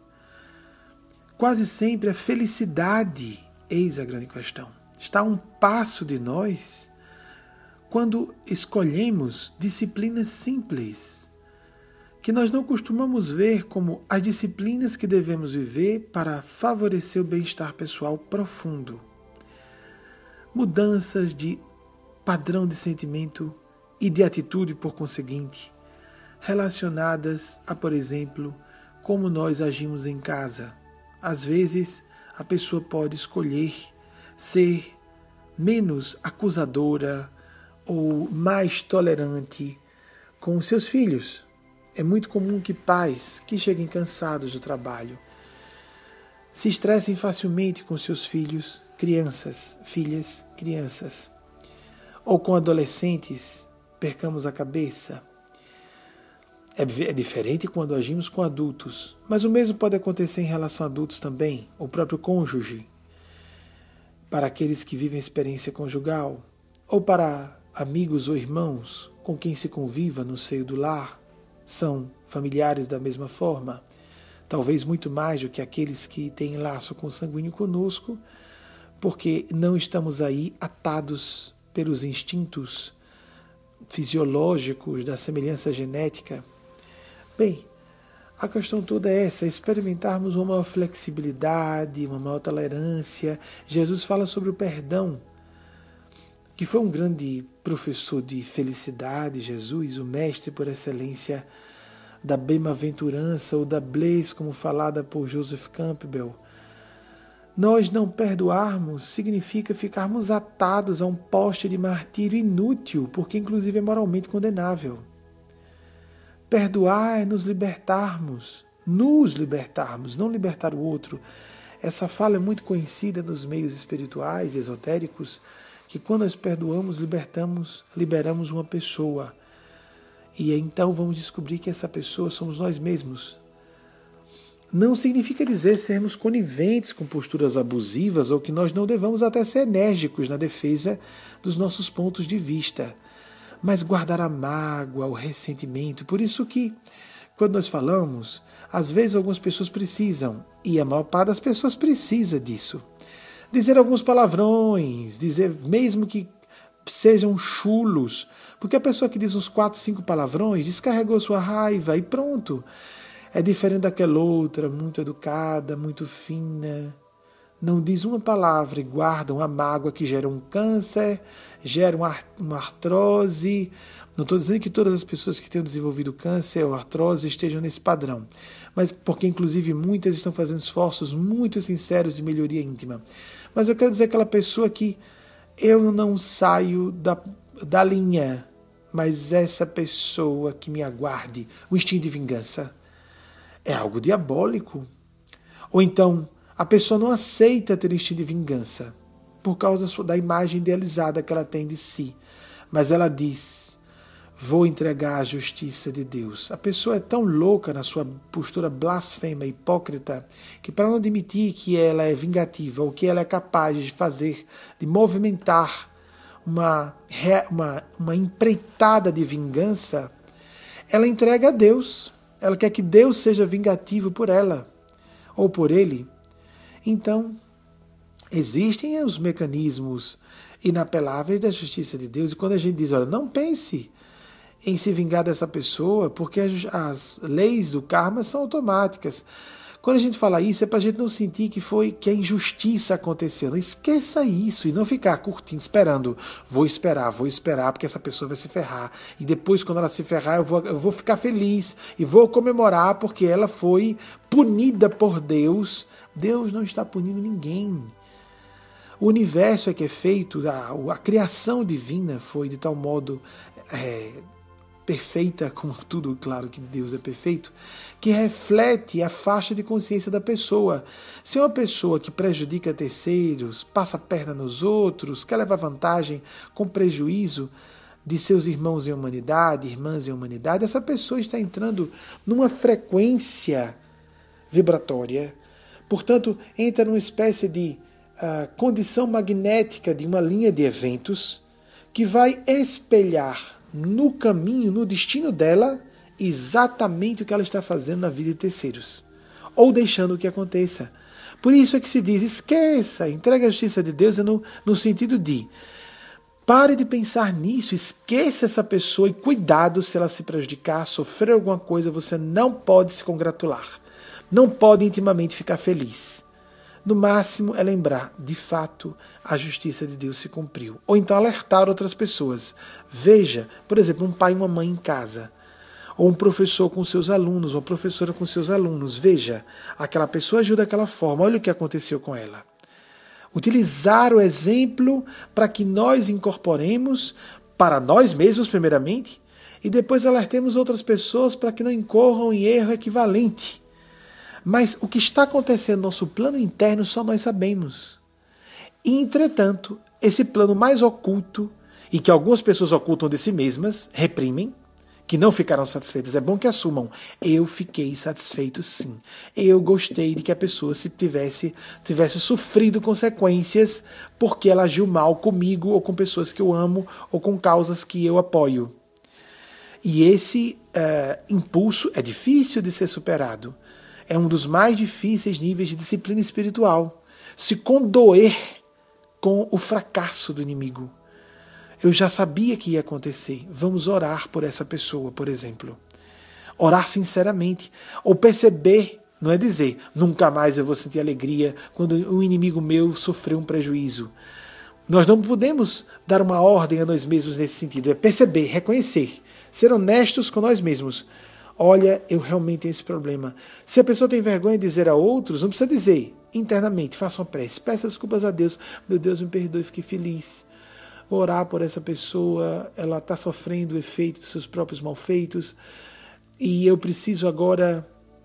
Quase sempre a felicidade, eis a grande questão, está a um passo de nós quando escolhemos disciplinas simples, que nós não costumamos ver como as disciplinas que devemos viver para favorecer o bem-estar pessoal profundo. Mudanças de padrão de sentimento e de atitude, por conseguinte, relacionadas a, por exemplo, como nós agimos em casa. Às vezes, a pessoa pode escolher ser menos acusadora ou mais tolerante com os seus filhos. É muito comum que pais que cheguem cansados do trabalho se estressem facilmente com seus filhos, crianças, filhas, crianças. Ou com adolescentes, percamos a cabeça. É, é diferente quando agimos com adultos, mas o mesmo pode acontecer em relação a adultos também, o próprio cônjuge, para aqueles que vivem a experiência conjugal, ou para amigos ou irmãos com quem se conviva no seio do lar. São familiares da mesma forma, talvez muito mais do que aqueles que têm laço consanguíneo conosco, porque não estamos aí atados pelos instintos fisiológicos da semelhança genética. Bem, a questão toda é essa, experimentarmos uma maior flexibilidade, uma maior tolerância. Jesus fala sobre o perdão, que foi um grande professor de felicidade, Jesus, o mestre por excelência da bem-aventurança, ou da bliss, como falada por Joseph Campbell. Nós não perdoarmos significa ficarmos atados a um poste de martírio inútil, porque inclusive é moralmente condenável. Perdoar é nos libertarmos, nos libertarmos, não libertar o outro. Essa fala é muito conhecida nos meios espirituais e esotéricos, que quando nós perdoamos, libertamos, liberamos uma pessoa. E então vamos descobrir que essa pessoa somos nós mesmos. Não significa dizer sermos coniventes com posturas abusivas ou que nós não devamos até ser enérgicos na defesa dos nossos pontos de vista, mas guardar a mágoa, o ressentimento. Por isso que, quando nós falamos, às vezes algumas pessoas precisam, e a maior parte das pessoas precisa disso, dizer alguns palavrões, dizer mesmo que sejam chulos, porque a pessoa que diz uns quatro, cinco palavrões descarregou sua raiva e pronto. É diferente daquela outra, muito educada, muito fina, não diz uma palavra e guarda uma mágoa que gera um câncer, gera uma, uma artrose. Não estou dizendo que todas as pessoas que tenham desenvolvido câncer ou artrose estejam nesse padrão, mas porque inclusive muitas estão fazendo esforços muito sinceros de melhoria íntima. Mas eu quero dizer aquela pessoa que eu não saio da, da linha, mas essa pessoa que me aguarde, o instinto de vingança, é algo diabólico. Ou então, a pessoa não aceita ter instinto de vingança por causa da, sua, da imagem idealizada que ela tem de si. Mas ela diz, vou entregar a justiça de Deus. A pessoa é tão louca na sua postura blasfema, hipócrita, que para não admitir que ela é vingativa, ou que ela é capaz de fazer, de movimentar uma, uma, uma empreitada de vingança, ela entrega a Deus. Ela quer que Deus seja vingativo por ela, ou por ele. Então, existem os mecanismos inapeláveis da justiça de Deus, e quando a gente diz, olha, não pense em se vingar dessa pessoa, porque as, as leis do karma são automáticas. Quando a gente fala isso, é para a gente não sentir que foi que a injustiça aconteceu. Não esqueça isso e não ficar curtindo, esperando. Vou esperar, vou esperar, porque essa pessoa vai se ferrar. E depois, quando ela se ferrar, eu vou, eu vou ficar feliz e vou comemorar, porque ela foi punida por Deus. Deus não está punindo ninguém. O universo é que é feito, a, a criação divina foi de tal modo é, perfeita, como tudo, claro que Deus é perfeito, que reflete a faixa de consciência da pessoa. Se é uma pessoa que prejudica terceiros, passa a perna nos outros, quer levar vantagem com prejuízo de seus irmãos em humanidade, irmãs em humanidade, essa pessoa está entrando numa frequência vibratória, portanto, entra numa espécie de a condição magnética de uma linha de eventos que vai espelhar no caminho, no destino dela, exatamente o que ela está fazendo na vida de terceiros, ou deixando que aconteça. Por isso é que se diz, esqueça, entregue a justiça de Deus no, no sentido de, pare de pensar nisso, esqueça essa pessoa e cuidado se ela se prejudicar, sofrer alguma coisa, você não pode se congratular, não pode intimamente ficar feliz. No máximo é lembrar, de fato, a justiça de Deus se cumpriu. Ou então alertar outras pessoas. Veja, por exemplo, um pai e uma mãe em casa. Ou um professor com seus alunos, uma professora com seus alunos. Veja, aquela pessoa agiu daquela forma, olha o que aconteceu com ela. Utilizar o exemplo para que nós incorporemos, para nós mesmos primeiramente, e depois alertemos outras pessoas para que não incorram em erro equivalente. Mas o que está acontecendo no nosso plano interno só nós sabemos. E, entretanto, esse plano mais oculto, e que algumas pessoas ocultam de si mesmas, reprimem, que não ficaram satisfeitas, é bom que assumam. Eu fiquei satisfeito sim. Eu gostei de que a pessoa se tivesse, tivesse sofrido consequências porque ela agiu mal comigo, ou com pessoas que eu amo, ou com causas que eu apoio. E esse uh, impulso é difícil de ser superado. É um dos mais difíceis níveis de disciplina espiritual. Se condoer com o fracasso do inimigo. Eu já sabia que ia acontecer. Vamos orar por essa pessoa, por exemplo. Orar sinceramente. Ou perceber, não é dizer, nunca mais eu vou sentir alegria quando um inimigo meu sofreu um prejuízo. Nós não podemos dar uma ordem a nós mesmos nesse sentido. É perceber, reconhecer. Ser honestos com nós mesmos. Olha, eu realmente tenho esse problema. Se a pessoa tem vergonha de dizer a outros, não precisa dizer. Internamente, faça uma prece. Peça desculpas a Deus. Meu Deus, me perdoe, fiquei feliz. Vou orar por essa pessoa. Ela está sofrendo o efeito dos seus próprios malfeitos. E eu preciso agora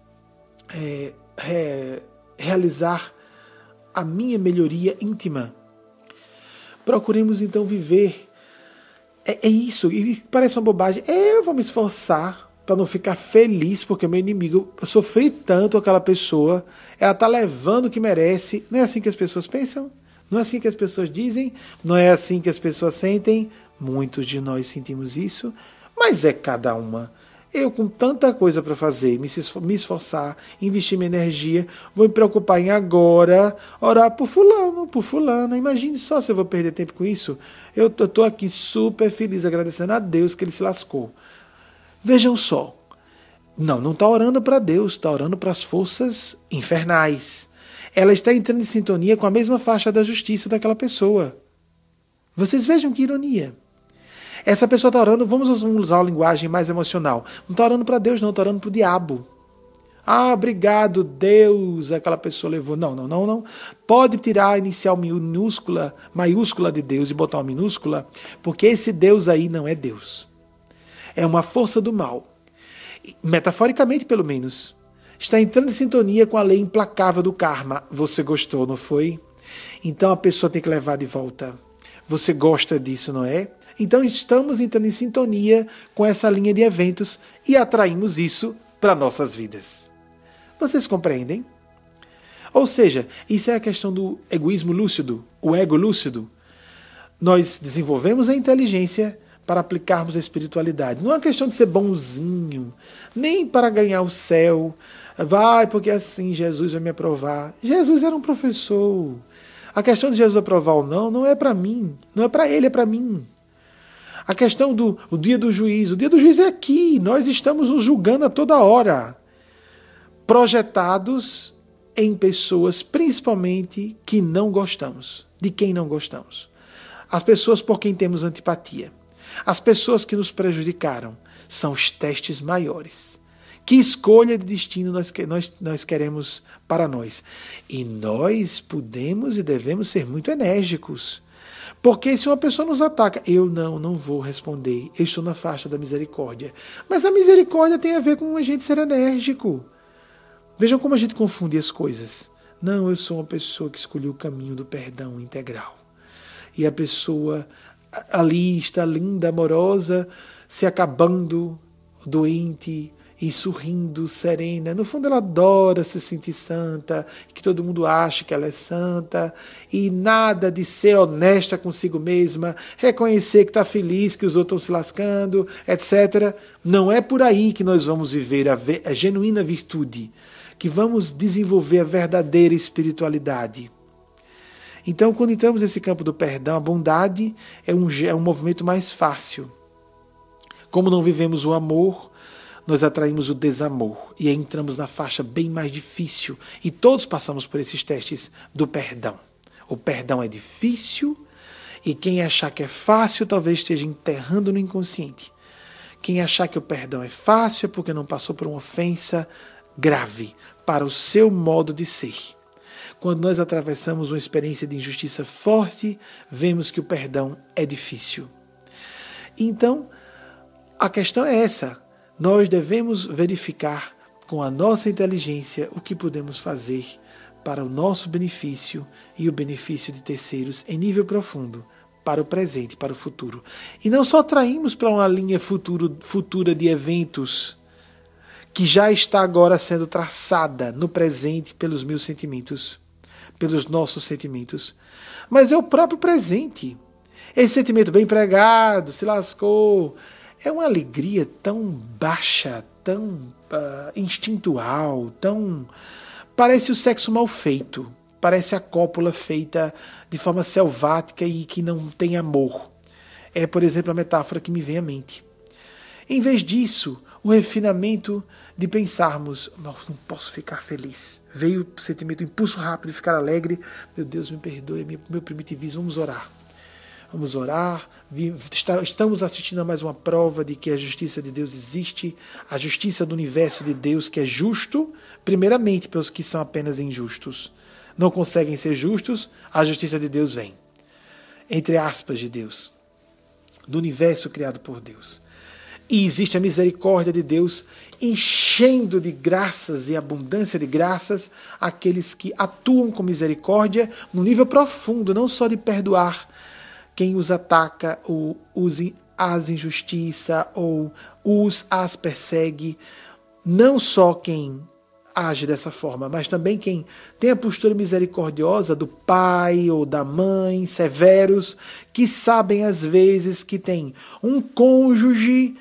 é, é, realizar a minha melhoria íntima. Procuremos então viver. É, é isso. E parece uma bobagem. Eu vou me esforçar para não ficar feliz, porque meu inimigo, eu sofri tanto aquela pessoa, ela está levando o que merece. Não é assim que as pessoas pensam? Não é assim que as pessoas dizem? Não é assim que as pessoas sentem? Muitos de nós sentimos isso, mas é cada uma. Eu, com tanta coisa para fazer, me esforçar, investir minha energia, vou me preocupar em agora orar por fulano, por fulana. Imagine só se eu vou perder tempo com isso. Eu estou aqui super feliz, agradecendo a Deus que ele se lascou. Vejam só, não, não está orando para Deus, está orando para as forças infernais. Ela está entrando em sintonia com a mesma faixa da justiça daquela pessoa. Vocês vejam que ironia. Essa pessoa está orando, vamos usar a linguagem mais emocional, não está orando para Deus não, está orando para o diabo. Ah, obrigado Deus, aquela pessoa levou. Não, não, não, não. Pode tirar a inicial minúscula, maiúscula de Deus e botar uma minúscula, porque esse Deus aí não é Deus. É uma força do mal. Metaforicamente, pelo menos. Está entrando em sintonia com a lei implacável do karma. Você gostou, não foi? Então a pessoa tem que levar de volta. Você gosta disso, não é? Então estamos entrando em sintonia com essa linha de eventos e atraímos isso para nossas vidas. Vocês compreendem? Ou seja, isso é a questão do egoísmo lúcido, o ego lúcido. Nós desenvolvemos a inteligência para aplicarmos a espiritualidade. Não é uma questão de ser bonzinho, nem para ganhar o céu. Vai, porque assim Jesus vai me aprovar. Jesus era um professor. A questão de Jesus aprovar ou não, não é para mim. Não é para ele, é para mim. A questão do o dia do juízo. O dia do juízo é aqui. Nós estamos nos julgando a toda hora. Projetados em pessoas, principalmente, que não gostamos. De quem não gostamos. As pessoas por quem temos antipatia. As pessoas que nos prejudicaram. São os testes maiores. Que escolha de destino nós, nós, nós queremos para nós? E nós podemos e devemos ser muito enérgicos. Porque se uma pessoa nos ataca, eu não, não vou responder. Eu estou na faixa da misericórdia. Mas a misericórdia tem a ver com a gente ser enérgico. Vejam como a gente confunde as coisas. Não, eu sou uma pessoa que escolheu o caminho do perdão integral. E a pessoa ali está linda, amorosa, se acabando, doente e sorrindo, serena. No fundo ela adora se sentir santa, que todo mundo acha que ela é santa, e nada de ser honesta consigo mesma, reconhecer que está feliz, que os outros estão se lascando, etcétera. Não é por aí que nós vamos viver a, ve- a genuína virtude, que vamos desenvolver a verdadeira espiritualidade. Então, quando entramos nesse campo do perdão, a bondade é um, é um movimento mais fácil. Como não vivemos o amor, nós atraímos o desamor e aí entramos na faixa bem mais difícil. E todos passamos por esses testes do perdão. O perdão é difícil e quem achar que é fácil talvez esteja enterrando no inconsciente. Quem achar que o perdão é fácil é porque não passou por uma ofensa grave para o seu modo de ser. Quando nós atravessamos uma experiência de injustiça forte, vemos que o perdão é difícil. Então, a questão é essa. Nós devemos verificar com a nossa inteligência o que podemos fazer para o nosso benefício e o benefício de terceiros em nível profundo, para o presente, para o futuro. E não só atraímos para uma linha futuro, futura de eventos que já está agora sendo traçada no presente pelos meus sentimentos, pelos nossos sentimentos, mas é o próprio presente. Esse sentimento bem pregado, se lascou, é uma alegria tão baixa, tão uh, instintual, tão... Parece o sexo mal feito, parece a cópula feita de forma selvática e que não tem amor. É, por exemplo, a metáfora que me vem à mente. Em vez disso, o refinamento de pensarmos, não, não posso ficar feliz. Veio o sentimento, o impulso rápido de ficar alegre. Meu Deus, me perdoe, meu, meu primitivismo, vamos orar. Vamos orar. Estamos assistindo a mais uma prova de que a justiça de Deus existe, a justiça do universo de Deus, que é justo, primeiramente pelos que são apenas injustos. Não conseguem ser justos, a justiça de Deus vem. Entre aspas de Deus. Do universo criado por Deus. E existe a misericórdia de Deus enchendo de graças e abundância de graças aqueles que atuam com misericórdia no nível profundo, não só de perdoar quem os ataca ou os as injustiça ou os as persegue, não só quem age dessa forma, mas também quem tem a postura misericordiosa do pai ou da mãe, severos, que sabem às vezes que tem um cônjuge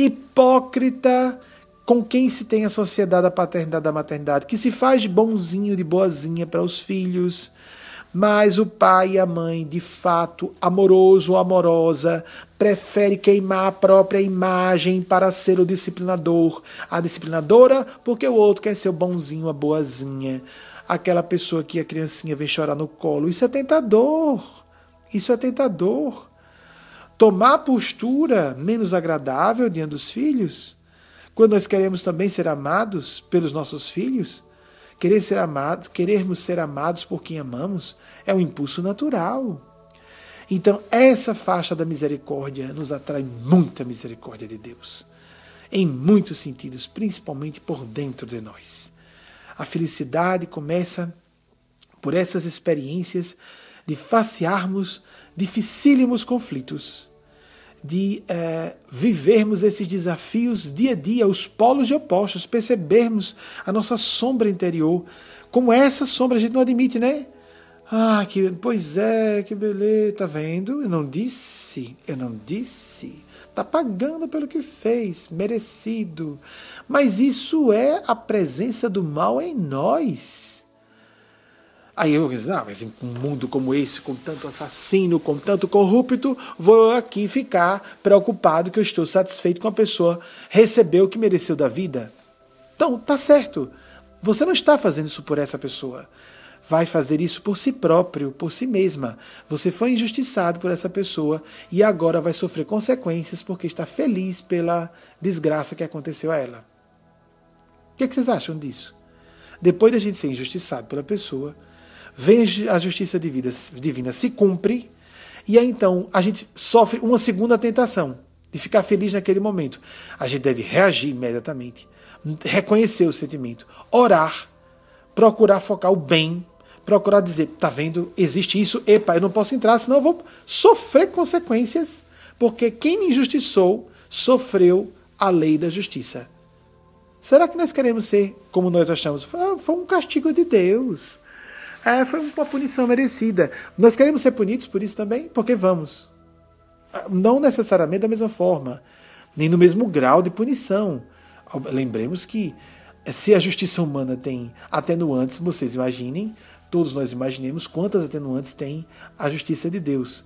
hipócrita com quem se tem associado a paternidade da maternidade, que se faz de bonzinho, de boazinha para os filhos, mas o pai e a mãe, de fato, amoroso ou amorosa, prefere queimar a própria imagem para ser o disciplinador. A disciplinadora, porque o outro quer ser o bonzinho, a boazinha. Aquela pessoa que a criancinha vem chorar no colo. Isso é tentador. Isso é tentador. Tomar postura menos agradável diante dos filhos, quando nós queremos também ser amados pelos nossos filhos, querer ser amados, querermos ser amados por quem amamos, é um impulso natural. Então, essa faixa da misericórdia nos atrai muita misericórdia de Deus, em muitos sentidos, principalmente por dentro de nós. A felicidade começa por essas experiências de facearmos dificílimos conflitos, de é, vivermos esses desafios dia a dia, os polos de opostos, percebermos a nossa sombra interior, como essa sombra a gente não admite, né? Ah, que, pois é, que beleza, tá vendo? Eu não disse, eu não disse. Tá pagando pelo que fez, merecido. Mas isso é a presença do mal em nós. Aí eu disse, ah, mas em um mundo como esse, com tanto assassino, com tanto corrupto, vou aqui ficar preocupado que eu estou satisfeito com a pessoa receber o que mereceu da vida. Então, tá certo. Você não está fazendo isso por essa pessoa. Vai fazer isso por si próprio, por si mesma. Você foi injustiçado por essa pessoa e agora vai sofrer consequências porque está feliz pela desgraça que aconteceu a ela. O que, é que vocês acham disso? Depois de a gente ser injustiçado pela pessoa, vem a justiça divina, divina se cumpre, e aí então a gente sofre uma segunda tentação de ficar feliz naquele momento. A gente deve reagir imediatamente, reconhecer o sentimento, orar, procurar focar o bem, procurar dizer, tá vendo, existe isso, epa, eu não posso entrar, senão eu vou sofrer consequências, porque quem me injustiçou sofreu a lei da justiça. Será que nós queremos ser como nós achamos? Foi, foi um castigo de Deus. É, foi uma punição merecida. Nós queremos ser punidos por isso também? Porque vamos. Não necessariamente da mesma forma, nem no mesmo grau de punição. Lembremos que se a justiça humana tem atenuantes, vocês imaginem, todos nós imaginemos quantas atenuantes tem a justiça de Deus.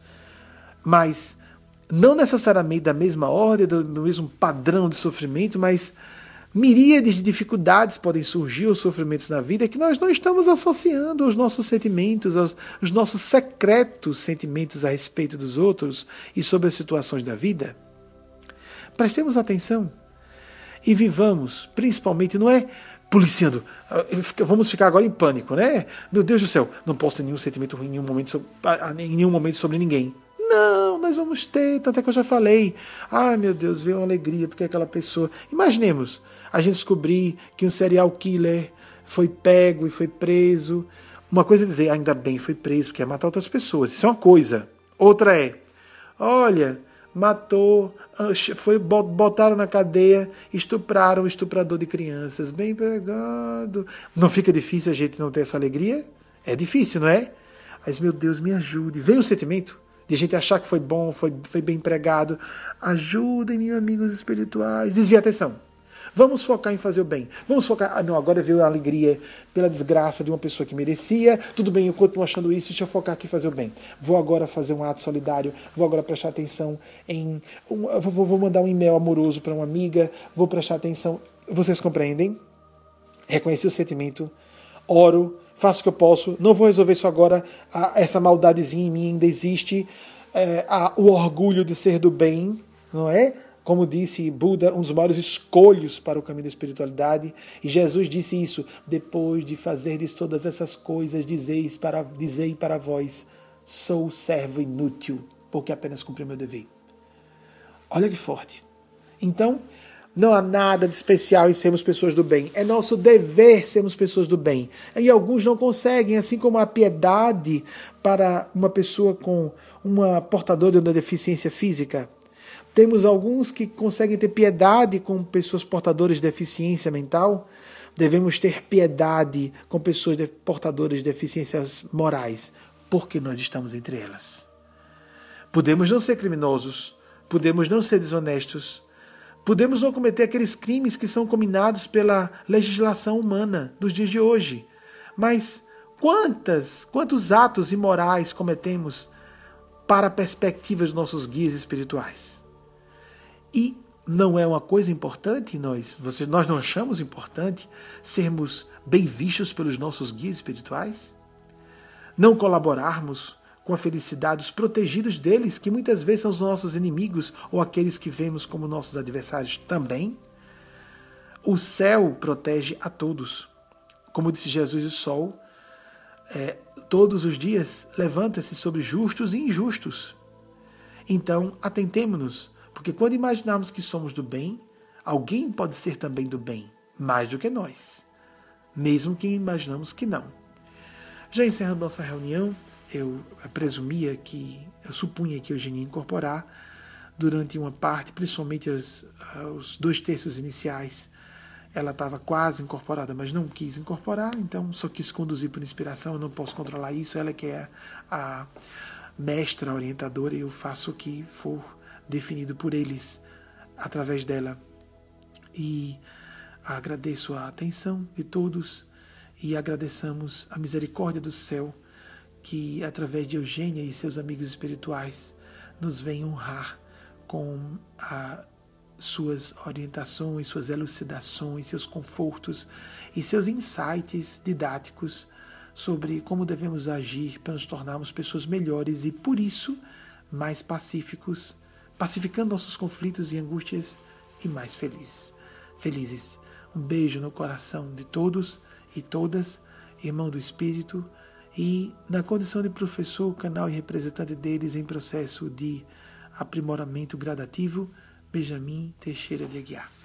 Mas não necessariamente da mesma ordem, do, do mesmo padrão de sofrimento, mas miríades de dificuldades podem surgir, os sofrimentos na vida, que nós não estamos associando aos nossos sentimentos, aos, aos nossos secretos sentimentos a respeito dos outros e sobre as situações da vida. Prestemos atenção e vivamos, principalmente, não é policiando, vamos ficar agora em pânico, né? Meu Deus do céu, não posso ter nenhum sentimento ruim em nenhum momento sobre, em nenhum momento sobre ninguém. Não, nós vamos ter, tanto é que eu já falei. Ai, meu Deus, veio uma alegria, porque aquela pessoa... Imaginemos, a gente descobrir que um serial killer foi pego e foi preso. Uma coisa é dizer, ainda bem, foi preso, porque ia matar outras pessoas. Isso é uma coisa. Outra é, olha, matou, foi, botaram na cadeia, estupraram o estuprador de crianças. Bem pregado. Não fica difícil a gente não ter essa alegria? É difícil, não é? Mas, meu Deus, me ajude. Vem o sentimento de a gente achar que foi bom, foi, foi bem pregado. Ajudem-me, amigos espirituais. Desvia a atenção. Vamos focar em fazer o bem. Vamos focar... Ah, não, agora veio a alegria pela desgraça de uma pessoa que merecia. Tudo bem, eu continuo achando isso. Deixa eu focar aqui e fazer o bem. Vou agora fazer um ato solidário. Vou agora prestar atenção em... Vou, vou mandar um e-mail amoroso para uma amiga. Vou prestar atenção. Vocês compreendem? Reconhecer o sentimento. Oro. Faço o que eu posso, não vou resolver isso agora, ah, essa maldadezinha em mim ainda existe, é, ah, o orgulho de ser do bem, não é? Como disse Buda, um dos maiores escolhos para o caminho da espiritualidade, e Jesus disse isso, depois de fazerdes todas essas coisas, dizeis para, dizei para vós, sou servo inútil, porque apenas cumpri meu dever. Olha que forte. Então, não há nada de especial em sermos pessoas do bem. É nosso dever sermos pessoas do bem. E alguns não conseguem, assim como a piedade para uma pessoa com uma portadora de uma deficiência física. Temos alguns que conseguem ter piedade com pessoas portadoras de deficiência mental. Devemos ter piedade com pessoas portadoras de deficiências morais, porque nós estamos entre elas. Podemos não ser criminosos, podemos não ser desonestos, podemos não cometer aqueles crimes que são combinados pela legislação humana dos dias de hoje. Mas quantas, quantos atos imorais cometemos para a perspectiva dos nossos guias espirituais? E não é uma coisa importante nós, vocês, nós não achamos importante sermos bem vistos pelos nossos guias espirituais? Não colaborarmos com a felicidade dos protegidos deles, que muitas vezes são os nossos inimigos ou aqueles que vemos como nossos adversários também? O céu protege a todos. Como disse Jesus, o sol, é, todos os dias, levanta-se sobre justos e injustos. Então, atentemo-nos, porque quando imaginarmos que somos do bem, alguém pode ser também do bem, mais do que nós, mesmo que imaginamos que não. Já encerrando nossa reunião, eu presumia que, eu supunha que Eugênia ia incorporar durante uma parte, principalmente os, os dois terços iniciais, ela estava quase incorporada, mas não quis incorporar, então só quis conduzir por inspiração, eu não posso controlar isso, ela que é a mestra orientadora e eu faço o que for definido por eles através dela. E agradeço a atenção de todos e agradeçamos a misericórdia do céu que, através de Eugênia e seus amigos espirituais, nos vem honrar com as suas orientações, suas elucidações, seus confortos e seus insights didáticos sobre como devemos agir para nos tornarmos pessoas melhores e, por isso, mais pacíficos, pacificando nossos conflitos e angústias e mais felizes. Felizes. Um beijo no coração de todos e todas, irmão do Espírito, e na condição de professor, canal e representante deles em processo de aprimoramento gradativo, Benjamin Teixeira de Aguiar.